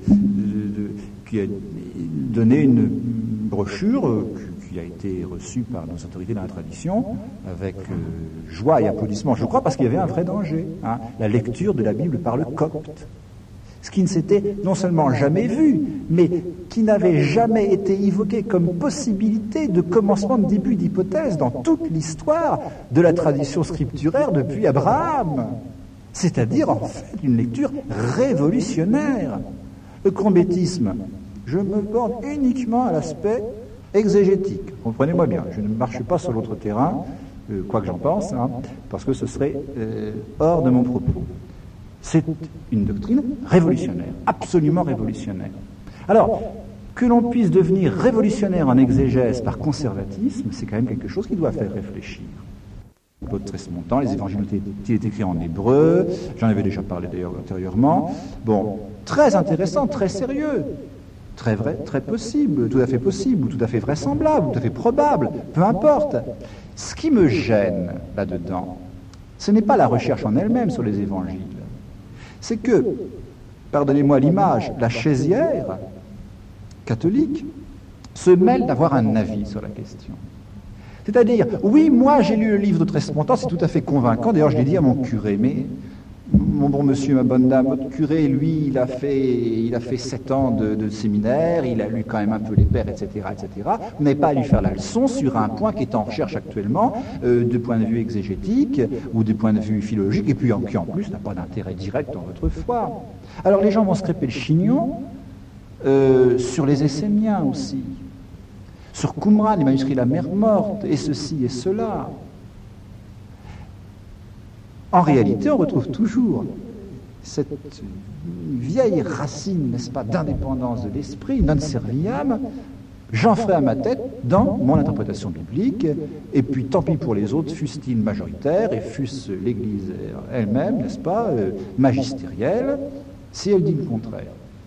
qui a donné une brochure qui a été reçue par nos autorités dans la tradition avec joie et applaudissements, je crois, parce qu'il y avait un vrai danger, la lecture de la Bible par le copte. Ce qui ne s'était non seulement jamais vu, mais qui n'avait jamais été évoqué comme possibilité de commencement de début d'hypothèse dans toute l'histoire de la tradition scripturaire depuis Abraham. C'est-à-dire, en fait, une lecture révolutionnaire. Le crombétisme, je me borne uniquement à l'aspect exégétique. Comprenez-moi bien, je ne marche pas sur l'autre terrain, quoi que j'en pense, parce que ce serait hors de mon propos. C'est une doctrine révolutionnaire, absolument révolutionnaire. Alors, que l'on puisse devenir révolutionnaire en exégèse par conservatisme, c'est quand même quelque chose qui doit faire réfléchir. Claude Tresmontant, les évangiles ont été écrits en hébreu, j'en avais déjà parlé d'ailleurs antérieurement. Bon, très intéressant, très sérieux, très vrai, très possible, tout à fait possible, ou tout à fait vraisemblable, ou tout à fait probable, peu importe. Ce qui me gêne là-dedans, ce n'est pas la recherche en elle-même sur les évangiles. C'est que, pardonnez-moi l'image, la chaisière catholique se mêle d'avoir un avis sur la question. C'est-à-dire, oui, moi j'ai lu le livre de Tresmontant, c'est tout à fait convaincant, d'ailleurs je l'ai dit à mon curé, mais mon bon monsieur, ma bonne dame, votre curé, lui, il a fait 7 ans de séminaire, il a lu quand même un peu les pères, etc., etc. Vous n'avez pas à lui faire la leçon sur un point qui est en recherche actuellement, de point de vue exégétique ou de point de vue philologique, et puis qui en plus n'a pas d'intérêt direct dans votre foi. Alors les gens vont se crêper le chignon sur les Esséniens aussi, sur Qumran, les manuscrits de la mer morte, et ceci et cela. En réalité, on retrouve toujours cette vieille racine, n'est-ce pas, d'indépendance de l'esprit, non serviam, j'en ferai à ma tête dans mon interprétation biblique, et puis tant pis pour les autres, fussent-ils majoritaires, et fût-ce l'Église elle-même, n'est-ce pas, magistérielle, si elle dit le contraire.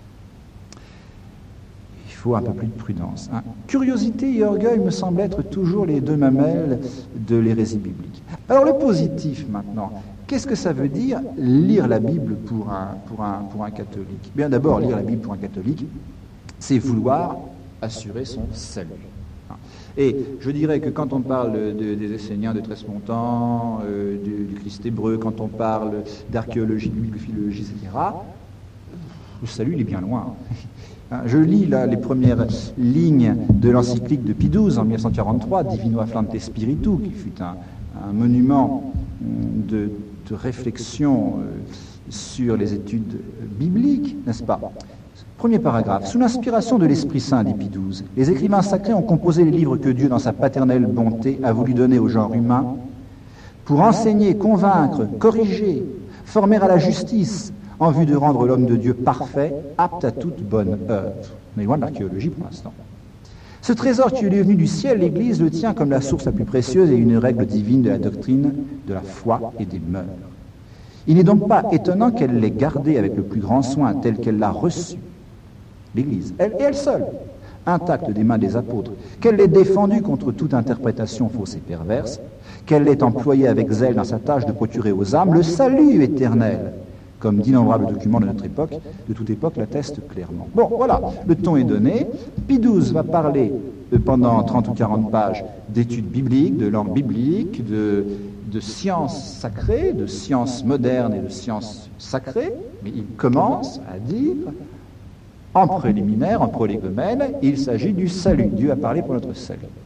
Il faut un peu plus de prudence. Curiosité et orgueil me semblent être toujours les deux mamelles de l'hérésie biblique. Alors le positif maintenant, qu'est-ce que ça veut dire lire la Bible pour un catholique ? Bien d'abord, lire la Bible pour un catholique, c'est vouloir assurer son salut. Et je dirais que quand on parle des Esséniens, de Tresmontant, du Christ hébreu, quand on parle d'archéologie, de bibliophilologie, etc., le salut il est bien loin. Je lis là les premières lignes de l'encyclique de Pie XII en 1943, Divino Afflante Spiritu, qui fut un monument de réflexion sur les études bibliques, n'est-ce pas ? Premier paragraphe. Sous l'inspiration de l'Esprit Saint, dit Pie XII, les écrivains sacrés ont composé les livres que Dieu, dans sa paternelle bonté, a voulu donner au genre humain pour enseigner, convaincre, corriger, former à la justice, en vue de rendre l'homme de Dieu parfait, apte à toute bonne œuvre. On est loin de l'archéologie pour l'instant. Ce trésor qui lui est venu du ciel, l'Église le tient comme la source la plus précieuse et une règle divine de la doctrine, de la foi et des mœurs. Il n'est donc pas étonnant qu'elle l'ait gardé avec le plus grand soin tel qu'elle l'a reçu, l'Église, elle et elle seule, intacte des mains des apôtres, qu'elle l'ait défendue contre toute interprétation fausse et perverse, qu'elle l'ait employée avec zèle dans sa tâche de procurer aux âmes le salut éternel, comme d'innombrables documents de notre époque, de toute époque, l'attestent clairement. Bon, voilà, le ton est donné. Pie XII va parler pendant 30 ou 40 pages d'études bibliques, de langue biblique, de sciences sacrées, de sciences modernes et de sciences sacrées, mais il commence à dire, en préliminaire, en prolégomène, il s'agit du salut. Dieu a parlé pour notre salut.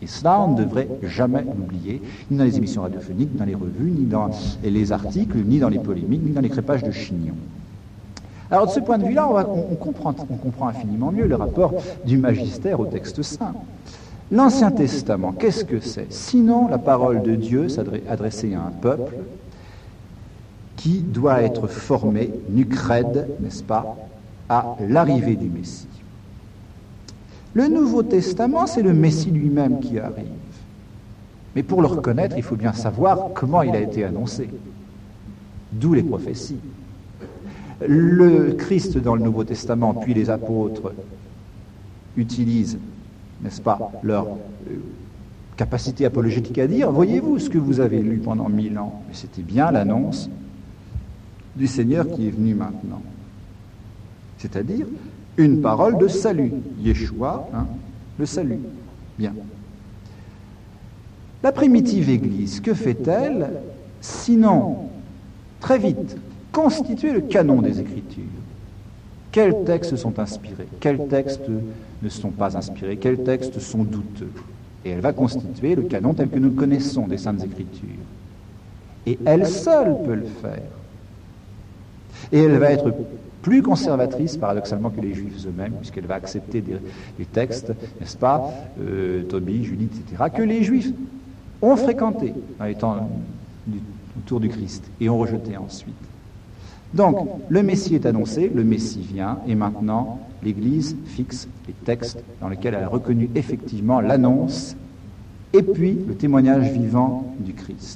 Et cela, on ne devrait jamais l'oublier, ni dans les émissions radiophoniques, ni dans les revues, ni dans les articles, ni dans les polémiques, ni dans les crépages de chignons. Alors de ce point de vue-là, on comprend infiniment mieux le rapport du magistère au texte saint. L'Ancien Testament, qu'est-ce que c'est? Sinon la parole de Dieu adressée à un peuple qui doit être formé, nucred, n'est-ce pas, à l'arrivée du Messie. Le Nouveau Testament, c'est le Messie lui-même qui arrive. Mais pour le reconnaître, il faut bien savoir comment il a été annoncé. D'où les prophéties. Le Christ dans le Nouveau Testament, puis les apôtres, utilisent, n'est-ce pas, leur capacité apologétique à dire, voyez-vous ce que vous avez lu pendant 1000 ans, mais c'était bien l'annonce du Seigneur qui est venu maintenant. C'est-à-dire une parole de salut. Yeshua, le salut. Bien. La primitive Église, que fait-elle? Sinon, très vite, constituer le canon des Écritures. Quels textes sont inspirés? Quels textes ne sont pas inspirés? Quels textes sont douteux? Et elle va constituer le canon tel que nous le connaissons des Saintes Écritures. Et elle seule peut le faire. Et elle va être plus conservatrice, paradoxalement, que les Juifs eux-mêmes, puisqu'elle va accepter des textes, n'est-ce pas, Tobie, Judith, etc., que les Juifs ont fréquenté dans les temps autour du Christ et ont rejeté ensuite. Donc, le Messie est annoncé, le Messie vient, et maintenant, l'Église fixe les textes dans lesquels elle a reconnu effectivement l'annonce et puis le témoignage vivant du Christ.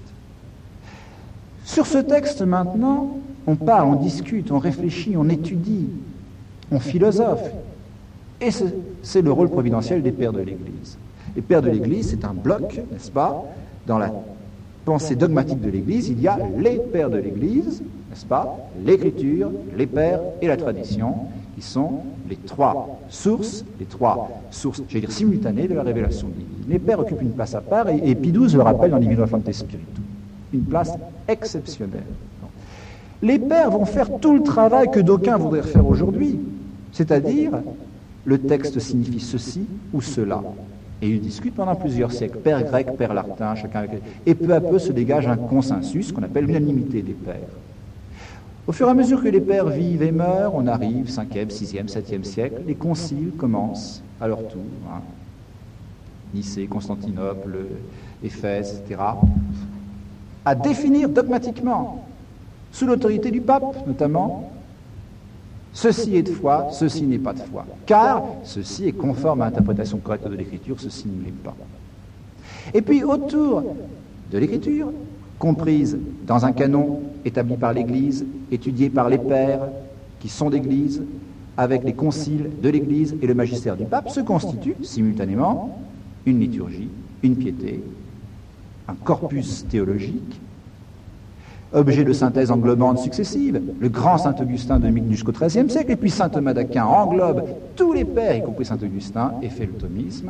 Sur ce texte, maintenant, on parle, on discute, on réfléchit, on étudie, on philosophe. Et c'est le rôle providentiel des pères de l'Église. Les pères de l'Église, c'est un bloc, n'est-ce pas? Dans la pensée dogmatique de l'Église, il y a les pères de l'Église, n'est-ce pas? L'Écriture, les pères et la tradition, qui sont les trois sources, j'allais dire simultanées de la révélation divine. Les pères occupent une place à part, et Pie XII le rappelle dans Divina Fonte Spiritu. Une place exceptionnelle. Les pères vont faire tout le travail que d'aucuns voudraient faire aujourd'hui, c'est-à-dire le texte signifie ceci ou cela. Et ils discutent pendant plusieurs siècles, père grec, père latin, chacun avec... Et peu à peu se dégage un consensus qu'on appelle l'unanimité des pères. Au fur et à mesure que les pères vivent et meurent, on arrive 5e, 6e, 7e siècle, les conciles commencent à leur tour. Nicée, Constantinople, Éphèse, etc., à définir dogmatiquement, sous l'autorité du pape notamment, ceci est de foi, ceci n'est pas de foi. Car ceci est conforme à l'interprétation correcte de l'Écriture, ceci ne l'est pas. Et puis autour de l'Écriture, comprise dans un canon établi par l'Église, étudié par les pères qui sont d'Église, avec les conciles de l'Église et le magistère du pape, se constitue simultanément une liturgie, une piété, un corpus théologique, objet de synthèse englobante successive. Le grand Saint-Augustin domine jusqu'au XIIIe siècle, et puis saint Thomas d'Aquin englobe tous les pères, y compris Saint-Augustin, et fait le thomisme.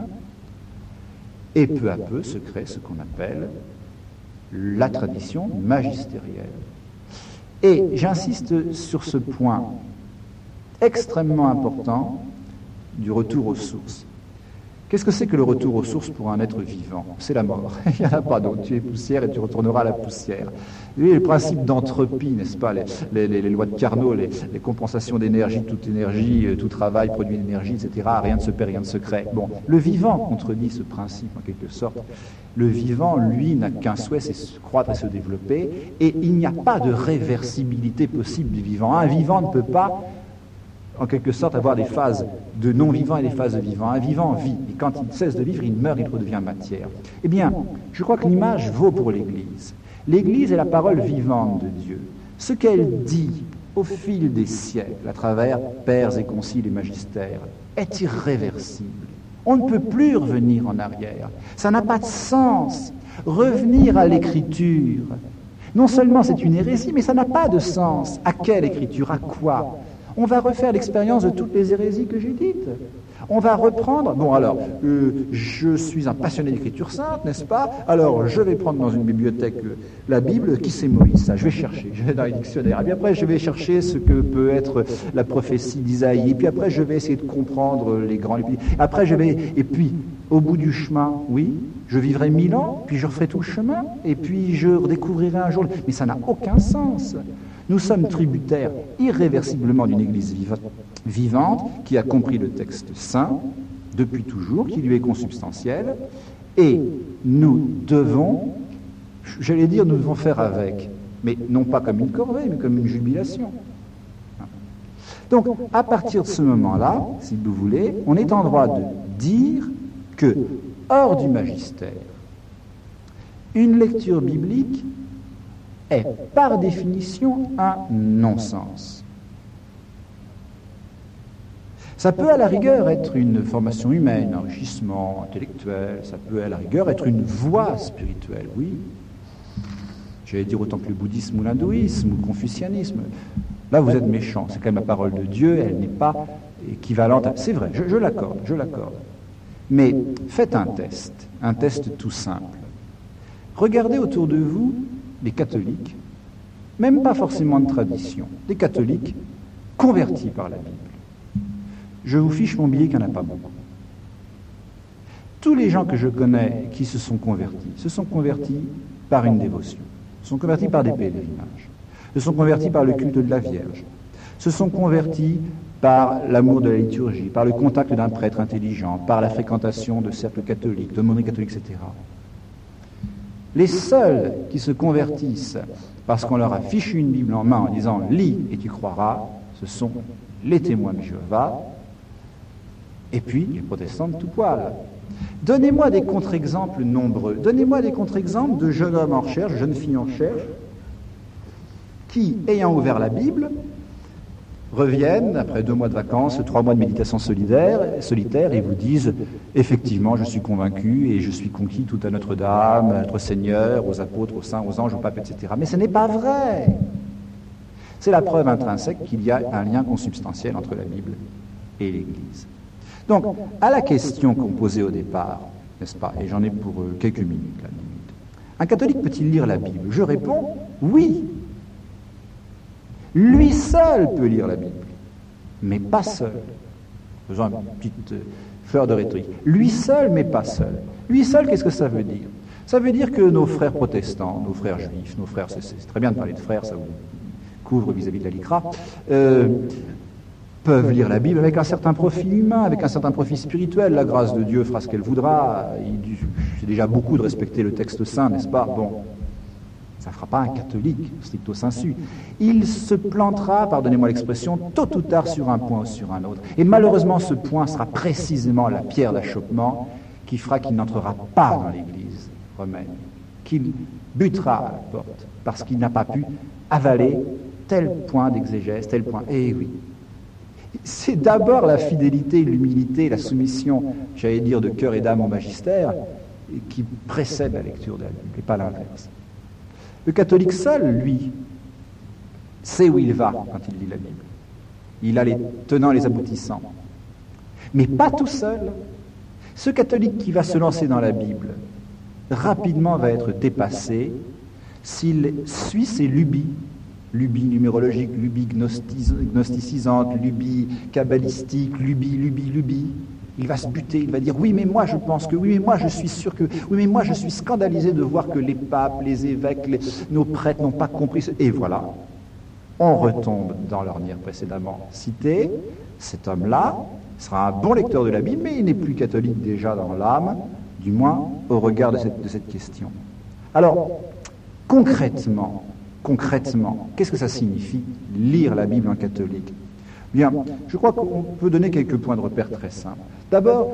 Et peu à peu se crée ce qu'on appelle la tradition magistérielle. Et j'insiste sur ce point extrêmement important du retour aux sources. Qu'est-ce que c'est que le retour aux sources pour un être vivant? C'est la mort. Il n'y en a pas d'autre. Tu es poussière et tu retourneras à la poussière. Oui, le principe d'entropie, n'est-ce pas? Les lois de Carnot, les compensations d'énergie, tout travail produit l'énergie, etc. Rien ne se perd, rien ne se crée. Bon, le vivant contredit ce principe en quelque sorte. Le vivant, lui, n'a qu'un souhait, c'est se croître et se développer, et il n'y a pas de réversibilité possible du vivant. Un vivant ne peut pas, en quelque sorte, avoir des phases de non-vivant et des phases de vivant. Un vivant vit, et quand il cesse de vivre, il meurt, il redevient matière. Eh bien, je crois que l'image vaut pour l'Église. L'Église est la parole vivante de Dieu. Ce qu'elle dit au fil des siècles, à travers pères et conciles et magistères, est irréversible. On ne peut plus revenir en arrière. Ça n'a pas de sens. Revenir à l'Écriture, non seulement c'est une hérésie, mais ça n'a pas de sens. À quelle Écriture? À quoi? On va refaire l'expérience de toutes les hérésies que j'ai dites. On va reprendre... Bon, alors, je suis un passionné d'écriture sainte, n'est-ce pas? Alors, je vais prendre dans une bibliothèque la Bible. Qui c'est Moïse? Ça, je vais chercher. Je vais dans les dictionnaires. Et puis après, je vais chercher ce que peut être la prophétie d'Isaïe. Et puis après, je vais essayer de comprendre les grands... Après, je vais... Et puis, au bout du chemin, oui, je vivrai 1000 ans, puis je referai tout le chemin, et puis je redécouvrirai un jour. Mais ça n'a aucun sens. Nous sommes tributaires irréversiblement d'une Église vivante qui a compris le texte saint depuis toujours, qui lui est consubstantiel, et nous devons, j'allais dire, nous devons faire avec, mais non pas comme une corvée, mais comme une jubilation. Donc, à partir de ce moment-là, si vous voulez, on est en droit de dire que, hors du magistère, une lecture biblique est par définition un non-sens. Ça peut à la rigueur être une formation humaine, un enrichissement intellectuel, ça peut à la rigueur être une voie spirituelle, oui. J'allais dire autant que le bouddhisme ou l'hindouisme ou le confucianisme. Là, vous êtes méchant, c'est quand même la parole de Dieu, elle n'est pas équivalente à... C'est vrai, je l'accorde. Mais faites un test tout simple. Regardez autour de vous des catholiques, même pas forcément de tradition, des catholiques convertis par la Bible. Je vous fiche mon billet qu'il n'y en a pas beaucoup. Tous les gens que je connais qui se sont convertis par une dévotion, se sont convertis par des pèlerinages, se sont convertis par le culte de la Vierge, se sont convertis par l'amour de la liturgie, par le contact d'un prêtre intelligent, par la fréquentation de cercles catholiques, de monnaie catholique, etc. Les seuls qui se convertissent parce qu'on leur a fichu une Bible en main en disant « lis et tu croiras », ce sont les témoins de Jéhovah et puis les protestants de tout poil. Donnez-moi des contre-exemples nombreux. Donnez-moi des contre-exemples de jeunes hommes en recherche, jeunes filles en recherche, qui, ayant ouvert la Bible, reviennent après 2 mois de vacances, 3 mois de méditation solitaire, et vous disent « Effectivement, je suis convaincu et je suis conquis tout à Notre-Dame, à notre Seigneur, aux apôtres, aux saints, aux anges, aux papes, etc. » Mais ce n'est pas vrai. C'est la preuve intrinsèque qu'il y a un lien consubstantiel entre la Bible et l'Église. Donc, à la question qu'on posait au départ, n'est-ce pas, et j'en ai pour quelques minutes, là, un catholique peut-il lire la Bible? Je réponds oui. Lui seul peut lire la Bible, mais pas seul. Faisons une petite fleur de rhétorique. Lui seul, mais pas seul. Lui seul, qu'est-ce que ça veut dire? Ça veut dire que nos frères protestants, nos frères juifs, nos frères, c'est très bien de parler de frères, ça vous couvre vis-à-vis de la LICRA, peuvent lire la Bible avec un certain profil humain, avec un certain profil spirituel. La grâce de Dieu fera ce qu'elle voudra. C'est déjà beaucoup de respecter le texte saint, n'est-ce pas? Bon, ça ne fera pas un catholique, stricto sensu. Il se plantera, pardonnez-moi l'expression, tôt ou tard sur un point ou sur un autre. Et malheureusement, ce point sera précisément la pierre d'achoppement qui fera qu'il n'entrera pas dans l'Église romaine, qu'il butera à la porte, parce qu'il n'a pas pu avaler tel point d'exégèse, tel point. Eh oui. C'est d'abord la fidélité, l'humilité, la soumission, j'allais dire, de cœur et d'âme au magistère, qui précède la lecture de la Bible, et pas l'inverse. Le catholique seul, lui, sait où il va quand il lit la Bible. Il a les tenants et les aboutissants. Mais pas tout seul. Ce catholique qui va se lancer dans la Bible, rapidement va être dépassé s'il suit ses lubies numérologiques, lubies gnosticisante, lubies kabbalistiques, lubies. Il va se buter, il va dire « Oui, mais moi je pense que, oui, mais moi je suis sûr que, oui, mais moi je suis scandalisé de voir que les papes, les évêques, nos prêtres n'ont pas compris. » Et voilà, on retombe dans l'ornière précédemment citée. Cet homme-là sera un bon lecteur de la Bible, mais il n'est plus catholique déjà dans l'âme, du moins au regard de cette question. Alors, concrètement, qu'est-ce que ça signifie, lire la Bible en catholique? Bien, je crois qu'on peut donner quelques points de repère très simples. D'abord,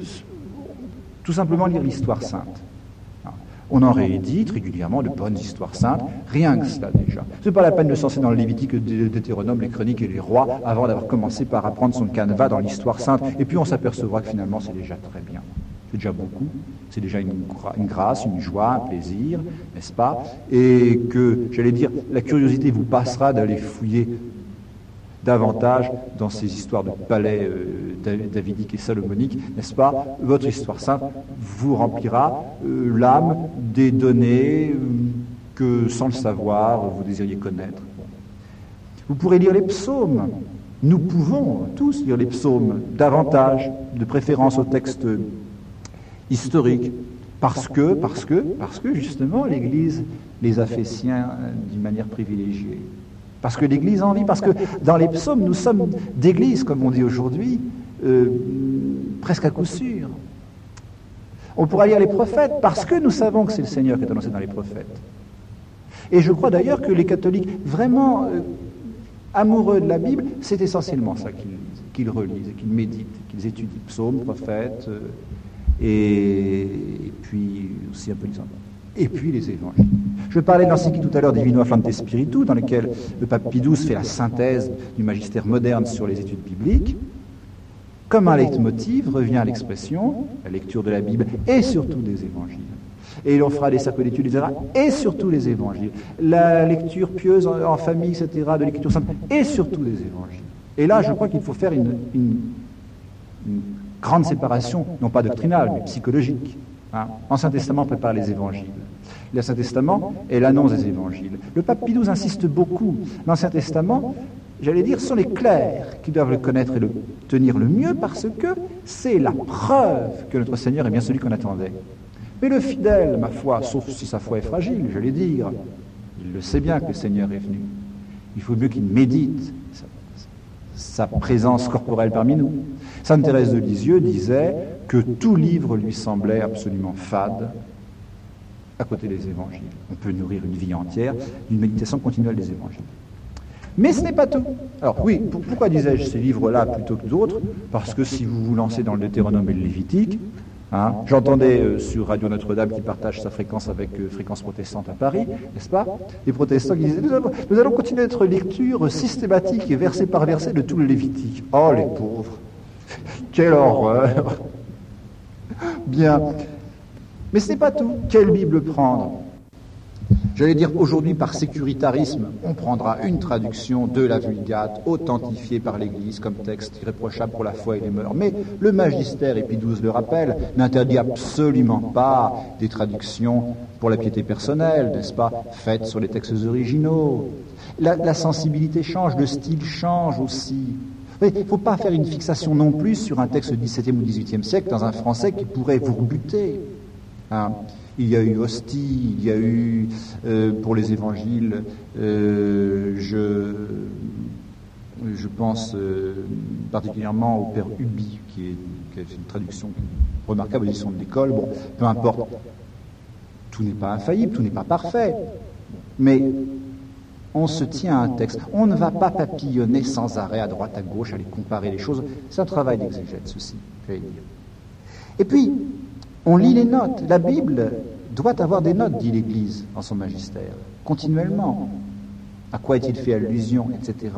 tout simplement lire l'histoire sainte. On en réédite régulièrement de bonnes histoires saintes, rien que cela déjà. Ce n'est pas la peine de se lancer dans le Lévitique, Deutéronome, les Chroniques et les Rois avant d'avoir commencé par apprendre son canevas dans l'histoire sainte. Et puis on s'apercevra que finalement c'est déjà très bien. C'est déjà beaucoup, c'est déjà une grâce, une joie, un plaisir, n'est-ce pas? Et que, j'allais dire, la curiosité vous passera d'aller fouiller davantage dans ces histoires de palais davidiques et salomoniques, n'est-ce pas? Votre histoire sainte vous remplira l'âme des données que, sans le savoir, vous désiriez connaître. Vous pourrez lire les psaumes. Nous pouvons tous lire les psaumes davantage, de préférence au texte historiques, parce que justement l'Église les a fait siens d'une manière privilégiée. Parce que l'Église en vit, parce que dans les psaumes, nous sommes d'Église, comme on dit aujourd'hui, presque à coup sûr. On pourra lire les prophètes, parce que nous savons que c'est le Seigneur qui est annoncé dans les prophètes. Et je crois d'ailleurs que les catholiques vraiment amoureux de la Bible, c'est essentiellement ça qu'ils lisent, qu'ils relisent, qu'ils méditent, qu'ils étudient, psaumes, prophètes, et puis aussi un peu les autres. Et puis les évangiles. Je parlais de l'encyclique tout à l'heure Divino Afflante Spiritu, dans lequel le pape Pie XII fait la synthèse du magistère moderne sur les études bibliques. Comme un leitmotiv revient l'expression, la lecture de la Bible et surtout des évangiles. Et il en fera des cercles d'études, etc. Et surtout les évangiles. La lecture pieuse en famille, etc., de l'écriture sainte, et surtout les évangiles. Et là, je crois qu'il faut faire une grande séparation, non pas doctrinale, mais psychologique. L'Ancien Testament prépare les évangiles. L'Ancien Testament est l'annonce des évangiles. Le pape Pie XII insiste beaucoup. L'Ancien Testament, j'allais dire, sont les clercs qui doivent le connaître et le tenir le mieux parce que c'est la preuve que notre Seigneur est bien celui qu'on attendait. Mais le fidèle, ma foi, sauf si sa foi est fragile, j'allais dire, il le sait bien que le Seigneur est venu. Il faut mieux qu'il médite sa présence corporelle parmi nous. Sainte Thérèse de Lisieux disait que tout livre lui semblait absolument fade à côté des évangiles. On peut nourrir une vie entière d'une méditation continuelle des évangiles. Mais ce n'est pas tout. Alors oui, pourquoi disais-je ces livres-là plutôt que d'autres? Parce que si vous vous lancez dans le Deutéronome et le Lévitique, j'entendais sur Radio Notre-Dame qui partage sa fréquence avec Fréquence Protestante à Paris, n'est-ce pas? Les protestants qui disaient nous allons continuer notre lecture systématique et verset par verset de tout le Lévitique. Oh les pauvres! Quelle horreur! Bien. Mais ce n'est pas tout. Quelle Bible prendre? J'allais dire aujourd'hui par sécuritarisme, on prendra une traduction de la Vulgate authentifiée par l'Église comme texte irréprochable pour la foi et les mœurs. Mais le magistère, et Pie XII le rappelle, n'interdit absolument pas des traductions pour la piété personnelle, n'est-ce pas, faites sur les textes originaux. La sensibilité change, le style change aussi. Il ne faut pas faire une fixation non plus sur un texte du XVIIe ou XVIIIe siècle dans un français qui pourrait vous rebuter. Il y a eu Hostie, il y a eu, pour les évangiles, je pense particulièrement au Père Ubi, qui a fait une traduction remarquable aux éditions de l'école. Bon, peu importe, tout n'est pas infaillible, tout n'est pas parfait, mais on se tient à un texte. On ne va pas papillonner sans arrêt à droite, à gauche, aller comparer les choses. C'est un travail d'exégète, ceci, j'allais dire. Et puis, on lit les notes. La Bible doit avoir des notes, dit l'Église dans son magistère, continuellement. À quoi est-il fait allusion, etc.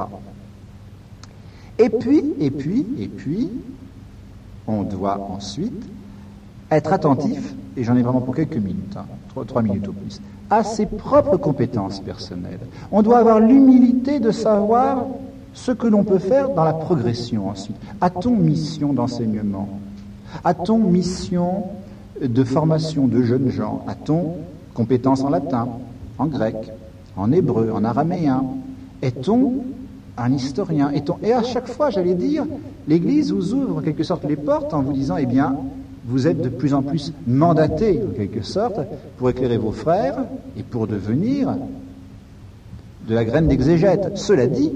Et puis, on doit ensuite être attentif, et j'en ai vraiment pour quelques minutes, 3 minutes au plus, à ses propres compétences personnelles. On doit avoir l'humilité de savoir ce que l'on peut faire dans la progression ensuite. A-t-on mission d'enseignement? A-t-on mission de formation de jeunes gens? A-t-on compétences en latin, en grec, en hébreu, en araméen? Est-on un historien? Et à chaque fois, j'allais dire, l'Église vous ouvre en quelque sorte les portes en vous disant, eh bien, vous êtes de plus en plus mandatés, en quelque sorte, pour éclairer vos frères et pour devenir de la graine d'exégète. Cela dit,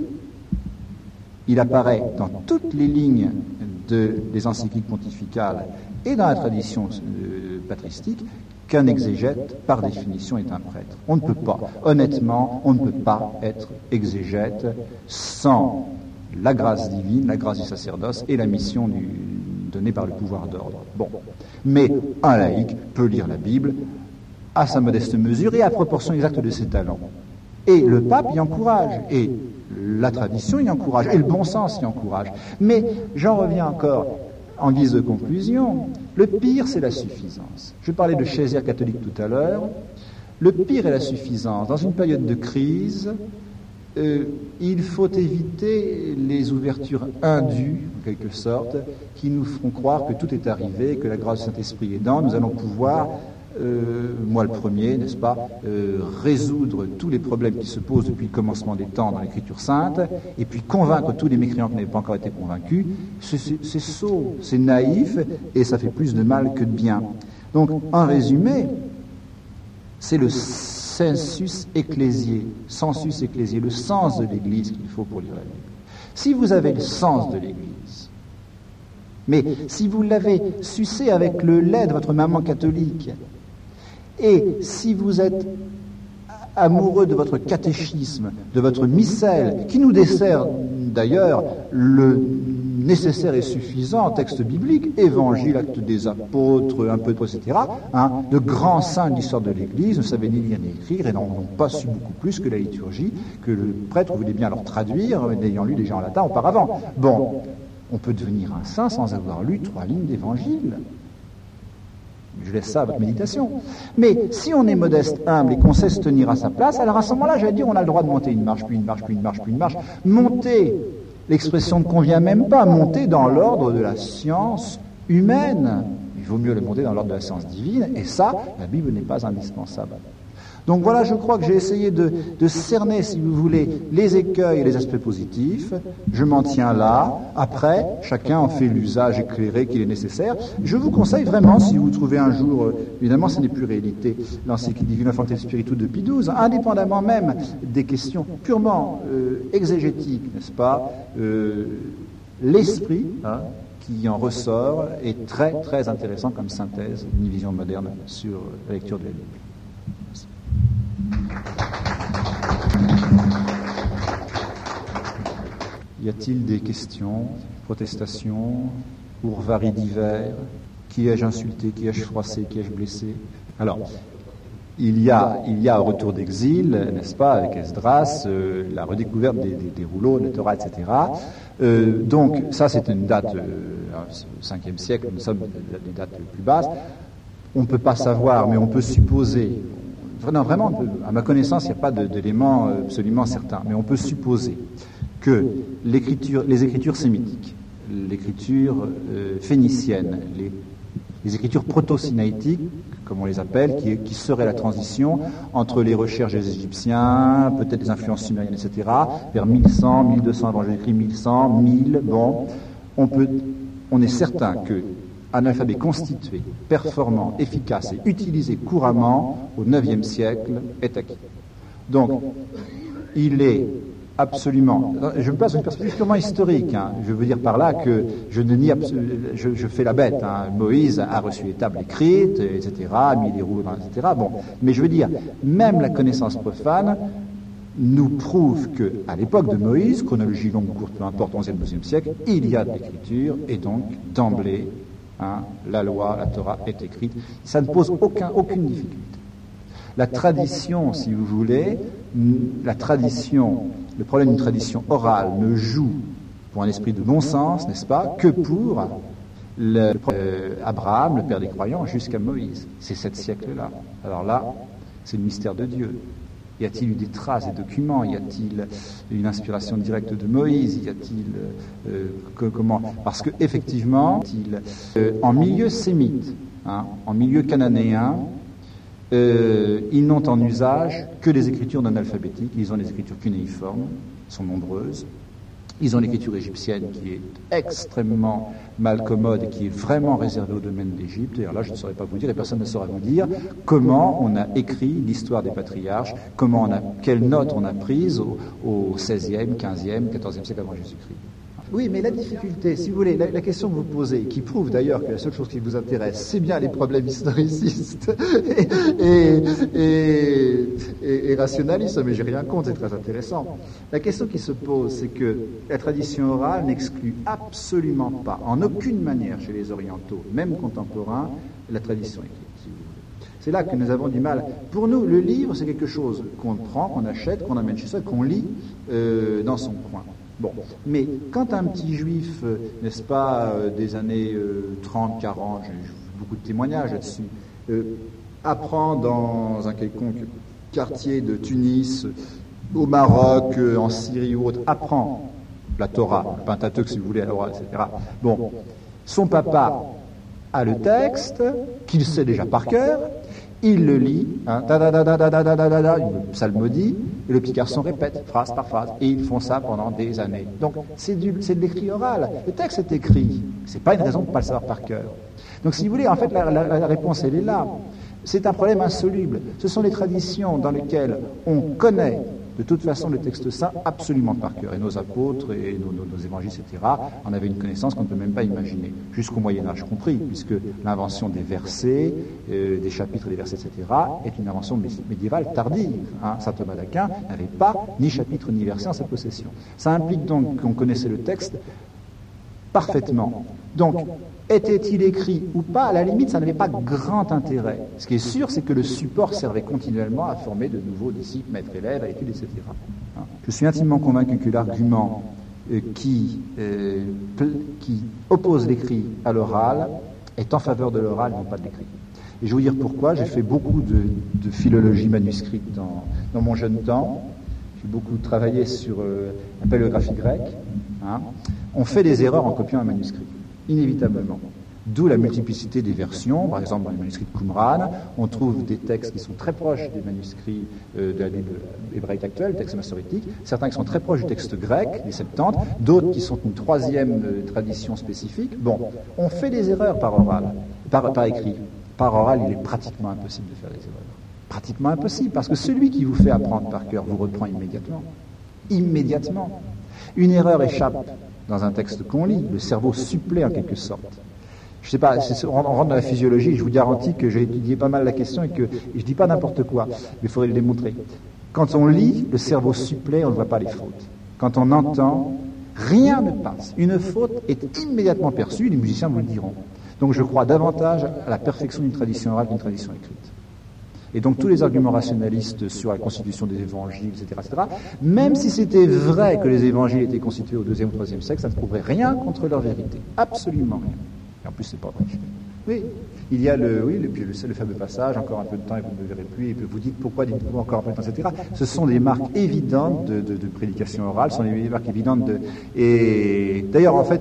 il apparaît dans toutes les lignes des encycliques pontificales et dans la tradition patristique qu'un exégète, par définition, est un prêtre. On ne peut pas, honnêtement, on ne peut pas être exégète sans la grâce divine, la grâce du sacerdoce et la mission donnée par le pouvoir d'ordre. Bon. Mais un laïc peut lire la Bible à sa modeste mesure et à proportion exacte de ses talents. Et le pape y encourage, et la tradition y encourage, et le bon sens y encourage. Mais j'en reviens encore en guise de conclusion. Le pire, c'est la suffisance. Je parlais de chaisière catholique tout à l'heure. Le pire est la suffisance. Dans une période de crise, il faut éviter les ouvertures indues, en quelque sorte, qui nous feront croire que tout est arrivé, que la grâce du Saint-Esprit aidant, nous allons pouvoir moi le premier, n'est-ce pas, résoudre tous les problèmes qui se posent depuis le commencement des temps dans l'Écriture sainte, et puis convaincre tous les mécréants qui n'avaient pas encore été convaincus, c'est sot, c'est naïf, et ça fait plus de mal que de bien. Donc, en résumé, c'est le sensus ecclésié, le sens de l'Église qu'il faut pour lire la Bible. Si vous avez le sens de l'Église, mais si vous l'avez sucé avec le lait de votre maman catholique, et si vous êtes amoureux de votre catéchisme, de votre missel, qui nous dessert d'ailleurs le nécessaire et suffisant texte biblique, évangile, actes des apôtres, un peu de etc., de grands saints de l'histoire de l'Église, ne savaient ni lire ni écrire et n'ont pas su beaucoup plus que la liturgie, que le prêtre voulait bien leur traduire, n'ayant lu déjà en latin auparavant. Bon, on peut devenir un saint sans avoir lu 3 lignes d'évangile. Je laisse ça à votre méditation. Mais si on est modeste, humble et qu'on sait se tenir à sa place, alors à ce moment-là, j'allais dire, on a le droit de monter une marche, puis une marche, puis une marche, puis une marche. Monter, l'expression ne convient même pas, monter dans l'ordre de la science humaine. Il vaut mieux le monter dans l'ordre de la science divine, et ça, la Bible n'est pas indispensable. Donc voilà, je crois que j'ai essayé de cerner, si vous voulez, les écueils et les aspects positifs. Je m'en tiens là. Après, chacun en fait l'usage éclairé qu'il est nécessaire. Je vous conseille vraiment, si vous trouvez un jour, évidemment ce n'est plus réalité, l'encyclique Divina Fonte Spiritus de Pie XII, indépendamment même des questions purement exégétiques, n'est-ce pas, l'esprit qui en ressort est très très intéressant comme synthèse, une vision moderne sur la lecture de la Bible. Y a-t-il des questions, protestations, ourvaries divers? Qui ai-je insulté, qui ai-je froissé, qui ai-je blessé? Alors, il y a au retour d'exil, n'est-ce pas, avec Esdras, la redécouverte des rouleaux, de la Torah, etc. Donc, ça c'est une date, 5e siècle, nous sommes des dates les plus basses. On ne peut pas savoir, mais on peut supposer. Non, vraiment, à ma connaissance, il n'y a pas d'éléments absolument certains, mais on peut supposer que les écritures sémitiques, l'écriture phénicienne, les écritures proto-sinaïtiques, comme on les appelle, qui seraient la transition entre les recherches des Égyptiens, peut-être les influences sumériennes, etc., vers 1100, 1200 avant Jésus-Christ, 1100, 1000, bon, on est certain que un alphabet constitué, performant, efficace et utilisé couramment au IXe siècle est acquis. Donc, il est absolument... Je me place dans une perspective purement historique. Je veux dire par là que je ne nie je fais la bête. Moïse a reçu les tables écrites, etc., a mis les rouleaux, etc. Bon, mais je veux dire, même la connaissance profane nous prouve qu'à l'époque de Moïse, chronologie longue ou courte, peu importe, 11e, 12e siècle, il y a de l'écriture, et donc, d'emblée, la loi, la Torah est écrite. Ça ne pose aucune difficulté. La tradition, si vous voulez, le problème d'une tradition orale ne joue pour un esprit de bon sens, n'est-ce pas, que pour Abraham, le père des croyants, jusqu'à Moïse. C'est 7 siècles-là. Alors là, c'est le mystère de Dieu. Y a-t-il eu des traces, des documents? Y a-t-il une inspiration directe de Moïse? Y a-t-il comment? Parce que effectivement, en milieu sémite, en milieu cananéen, ils n'ont en usage que les écritures non alphabétiques. Ils ont les écritures cunéiformes, sont nombreuses. Ils ont l'écriture égyptienne qui est extrêmement malcommode et qui est vraiment réservée au domaine d'Égypte. Et alors là, je ne saurais pas vous dire, et personne ne saura vous dire, comment on a écrit l'histoire des patriarches, quelles notes on a prises au XVIe, XVe, XIVe siècle avant Jésus-Christ. Oui, mais la difficulté, si vous voulez, la question que vous posez, qui prouve d'ailleurs que la seule chose qui vous intéresse, c'est bien les problèmes historicistes et rationalistes, mais j'ai rien contre, c'est très intéressant. La question qui se pose, c'est que la tradition orale n'exclut absolument pas, en aucune manière chez les orientaux, même contemporains, la tradition écrite, si vous voulez. C'est là que nous avons du mal. Pour nous, le livre, c'est quelque chose qu'on prend, qu'on achète, qu'on amène chez soi, qu'on lit dans son coin. Bon, mais quand un petit juif, n'est-ce pas, des années 30, 40, j'ai beaucoup de témoignages là-dessus, apprend dans un quelconque quartier de Tunis, au Maroc, en Syrie ou autre, apprend la Torah, le Pentateuque si vous voulez, à l'oral, etc. Bon, son papa a le texte, qu'il sait déjà par cœur, il le lit, une psalmodie, et le petit garçon répète phrase par phrase, et ils font ça pendant des années. Donc c'est de l'écrit oral. Le texte est écrit, c'est pas une raison de ne pas le savoir par cœur. Donc si vous voulez, en fait, la réponse, elle est là. C'est un problème insoluble. Ce sont les traditions dans lesquelles on connaît de toute façon le texte saint absolument par cœur. Et nos apôtres et nos évangiles, etc., en avaient une connaissance qu'on ne peut même pas imaginer, jusqu'au Moyen-Âge compris, puisque l'invention des versets, des chapitres et des versets, etc., est une invention médiévale tardive. Saint Thomas d'Aquin n'avait pas ni chapitre ni verset en sa possession. Ça implique donc qu'on connaissait le texte parfaitement. Donc, était-il écrit ou pas? À la limite, ça n'avait pas grand intérêt. Ce qui est sûr, c'est que le support servait continuellement à former de nouveaux disciples, maîtres élèves, à l'étude, etc. Je suis intimement convaincu que l'argument qui oppose l'écrit à l'oral est en faveur de l'oral, non pas de l'écrit. Et je vais vous dire pourquoi. J'ai fait beaucoup de philologie manuscrite dans mon jeune temps. J'ai beaucoup travaillé sur la paléographie grecque. On fait des erreurs en copiant un manuscrit, inévitablement. D'où la multiplicité des versions. Par exemple, dans les manuscrits de Qumran, on trouve des textes qui sont très proches des manuscrits de la Bible hébraïque actuelle, le texte massorétique, certains qui sont très proches du texte grec, des Septante, d'autres qui sont une troisième tradition spécifique. Bon, on fait des erreurs par oral, par écrit. Par oral, il est pratiquement impossible de faire des erreurs. Pratiquement impossible, parce que celui qui vous fait apprendre par cœur vous reprend immédiatement. Immédiatement. Une erreur échappe dans un texte qu'on lit, le cerveau supplée en quelque sorte. Je ne sais pas, on rentre dans la physiologie, je vous garantis que j'ai étudié pas mal la question et que je ne dis pas n'importe quoi, mais il faudrait le démontrer. Quand on lit, le cerveau supplée, on ne voit pas les fautes. Quand on entend, rien ne passe. Une faute est immédiatement perçue, les musiciens vous le diront. Donc je crois davantage à la perfection d'une tradition orale qu'une tradition écrite. Et donc tous les arguments rationalistes sur la constitution des évangiles, etc., même si c'était vrai que les évangiles étaient constitués au IIe ou IIIe siècle, ça ne prouverait rien contre leur vérité. Absolument rien. Et en plus, c'est pas vrai. Oui, il y a le fameux passage, encore un peu de temps et vous ne me verrez plus, et puis vous dites pourquoi dites-vous encore un peu de temps, etc. Ce sont des marques évidentes de prédication orale, ce sont des marques évidentes et d'ailleurs, en fait,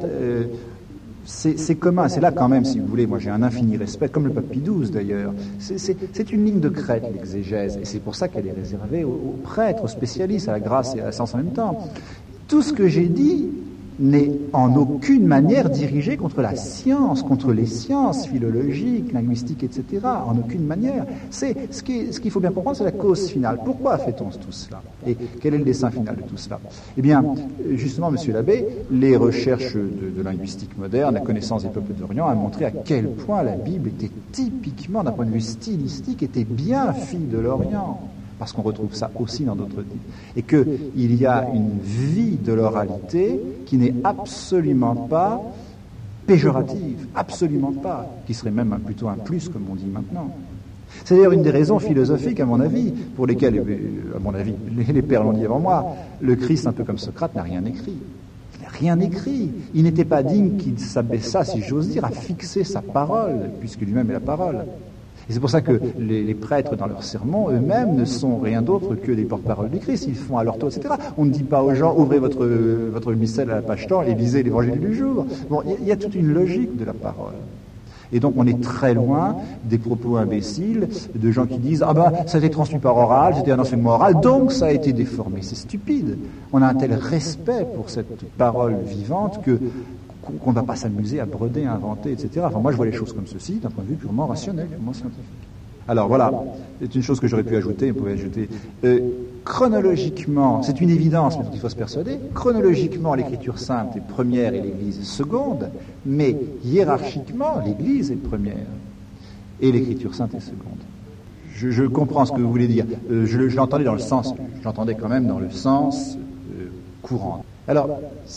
c'est commun, c'est là quand même, si vous voulez, moi j'ai un infini respect, comme le pape Pie XII d'ailleurs. C'est une ligne de crête, l'exégèse, et c'est pour ça qu'elle est réservée aux prêtres, aux spécialistes, à la grâce et à la science en même temps. Tout ce que j'ai dit n'est en aucune manière dirigé contre la science, contre les sciences philologiques, linguistiques, etc. En aucune manière. Ce qu'il faut bien comprendre, c'est la cause finale. Pourquoi fait-on tout cela? Et quel est le dessein final de tout cela? Eh bien, justement, Monsieur l'abbé, les recherches de linguistique moderne, la connaissance des peuples d'Orient, a montré à quel point la Bible était typiquement, d'un point de vue stylistique, était bien fille de l'Orient. Parce qu'on retrouve ça aussi dans d'autres livres. Et qu'il y a une vie de l'oralité qui n'est absolument pas péjorative, absolument pas, qui serait même plutôt un plus, comme on dit maintenant. C'est d'ailleurs une des raisons philosophiques, à mon avis, pour lesquelles, à mon avis, les pères l'ont dit avant moi, le Christ, un peu comme Socrate, n'a rien écrit. Il n'a rien écrit. Il n'était pas digne qu'il s'abaissât, si j'ose dire, à fixer sa parole, puisque lui-même est la parole. Et c'est pour ça que les prêtres, dans leurs sermons, eux-mêmes ne sont rien d'autre que des porte-paroles du Christ. Ils font à leur tour, etc. On ne dit pas aux gens, ouvrez votre missel à la page temps et lisez l'évangile du jour. Bon, il y a toute une logique de la parole. Et donc on est très loin des propos imbéciles de gens qui disent « Ah ben, ça a été transmis par oral, c'était un enseignement oral, donc ça a été déformé. » C'est stupide. On a un tel respect pour cette parole vivante qu'on ne va pas s'amuser à broder, à inventer, etc. Enfin, moi, je vois les choses comme ceci, d'un point de vue purement rationnel, purement scientifique. Alors, voilà, c'est une chose que j'aurais pu ajouter, vous pouvez ajouter. Chronologiquement, c'est une évidence, mais il faut se persuader, chronologiquement, l'Écriture sainte est première et l'Église seconde, mais hiérarchiquement, l'Église est première et l'Écriture sainte est seconde. Je comprends ce que vous voulez dire. Je l'entendais quand même dans le sens courant. Alors,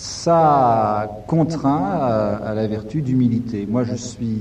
ça contraint à la vertu d'humilité. Moi, je suis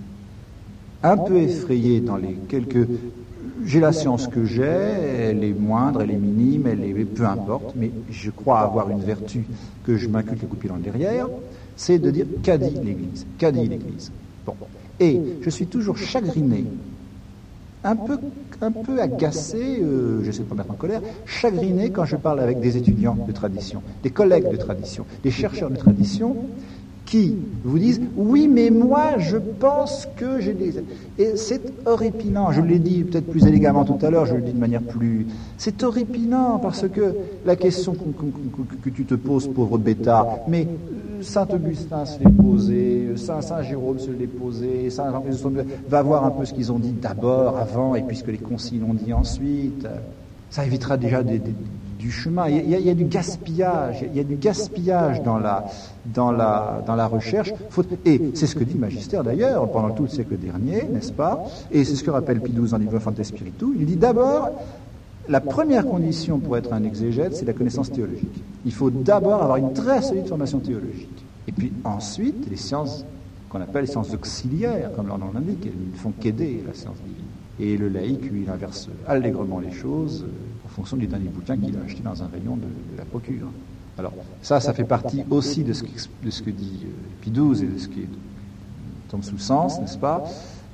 un peu effrayé dans les quelques... J'ai la science que j'ai, elle est moindre, elle est minime, peu importe, mais je crois avoir une vertu que je m'inculque à coups de pied dans le derrière, c'est de dire qu'a dit l'Église. Qu'a dit l'Église. Bon. Et je suis toujours chagriné, un peu agacé, j'essaie de ne pas mettre en colère, chagriné quand je parle avec des étudiants de tradition, des collègues de tradition, des chercheurs de tradition qui vous disent « Oui, mais moi, je pense que j'ai des... » Et c'est horripilant. Je l'ai dit peut-être plus élégamment tout à l'heure, je le dis de manière plus... C'est horripilant parce que la question que tu te poses, pauvre bêta, mais Saint Augustin se l'est posé, Saint Jérôme se l'est posé, Saint Jean-Christophe va voir un peu ce qu'ils ont dit d'abord, avant, et puis ce que les conciles ont dit ensuite. Ça évitera déjà du chemin. Il y a du gaspillage. Il y a du gaspillage dans la recherche. Et c'est ce que dit le magistère d'ailleurs pendant tout le siècle dernier, n'est-ce pas? Et c'est ce que rappelle Pie XII dans Liber Fonte Spiritu. Il dit d'abord, la première condition pour être un exégète, c'est la connaissance théologique. Il faut d'abord avoir une très solide formation théologique. Et puis ensuite, les sciences qu'on appelle les sciences auxiliaires, comme leur nom l'indique, elles ne font qu'aider la science divine. Et le laïc, lui, il inverse allègrement les choses en fonction du dernier bouquin qu'il a acheté dans un rayon de la procure. Alors, ça fait partie aussi de ce que dit Pie XII et de ce qui tombe sous le sens, n'est-ce pas?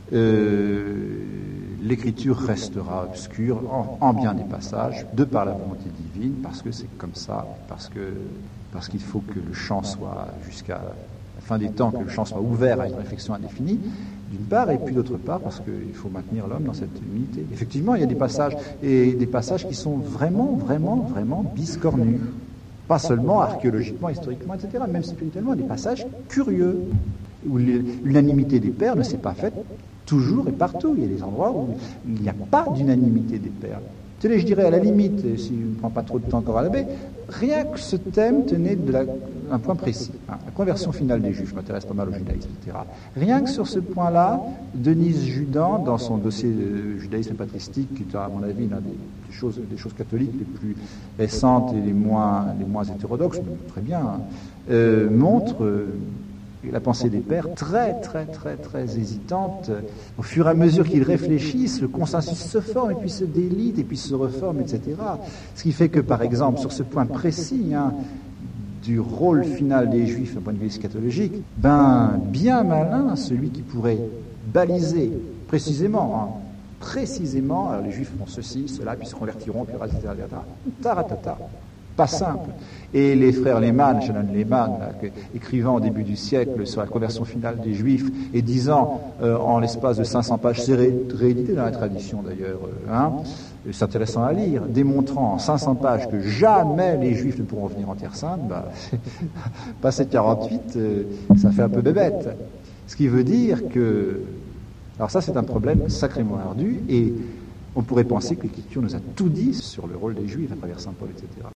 L'écriture restera obscure en bien des passages, de par la volonté divine, parce que c'est comme ça, parce qu'il faut que le champ soit, jusqu'à la fin des temps, que le champ soit ouvert à une réflexion indéfinie, d'une part, et puis d'autre part, parce qu'il faut maintenir l'homme dans cette unité. Effectivement, il y a des passages qui sont vraiment, vraiment, vraiment biscornus. Pas seulement archéologiquement, historiquement, etc., même spirituellement, des passages curieux, où l'unanimité des pères ne s'est pas faite toujours et partout. Il y a des endroits où il n'y a pas d'unanimité des pères. Tenez, je dirais à la limite, si je ne prends pas trop de temps encore à l'abbé, rien que ce thème tenait un point précis. La conversion finale des Juifs, je m'intéresse pas mal au judaïsme, etc. Rien que sur ce point-là, Denise Judan, dans son dossier de judaïsme patristique, qui est à mon avis l'une des choses catholiques les plus récentes et les moins hétérodoxes, très bien, montre la pensée des pères très, très, très, très hésitante. Au fur et à mesure qu'ils réfléchissent, le consensus se forme et puis se délite et puis se reforme, etc. Ce qui fait que, par exemple, sur ce point précis du rôle final des Juifs d'un point de vue eschatologique, bien malin celui qui pourrait baliser précisément, alors les Juifs font ceci, cela, puis se convertiront, puis etc. Taratata. Pas simple. Et les frères Lehmann, Shannon Lehmann, écrivant au début du siècle sur la conversion finale des Juifs et disant en l'espace de 500 pages, c'est réédité dans la tradition d'ailleurs, c'est intéressant à lire, démontrant en 500 pages que jamais les Juifs ne pourront venir en Terre Sainte, passé 48, ça fait un peu bébête. Ce qui veut dire que... Alors ça, c'est un problème sacrément ardu et on pourrait penser que l'Écriture nous a tout dit sur le rôle des Juifs à travers Saint Paul, etc.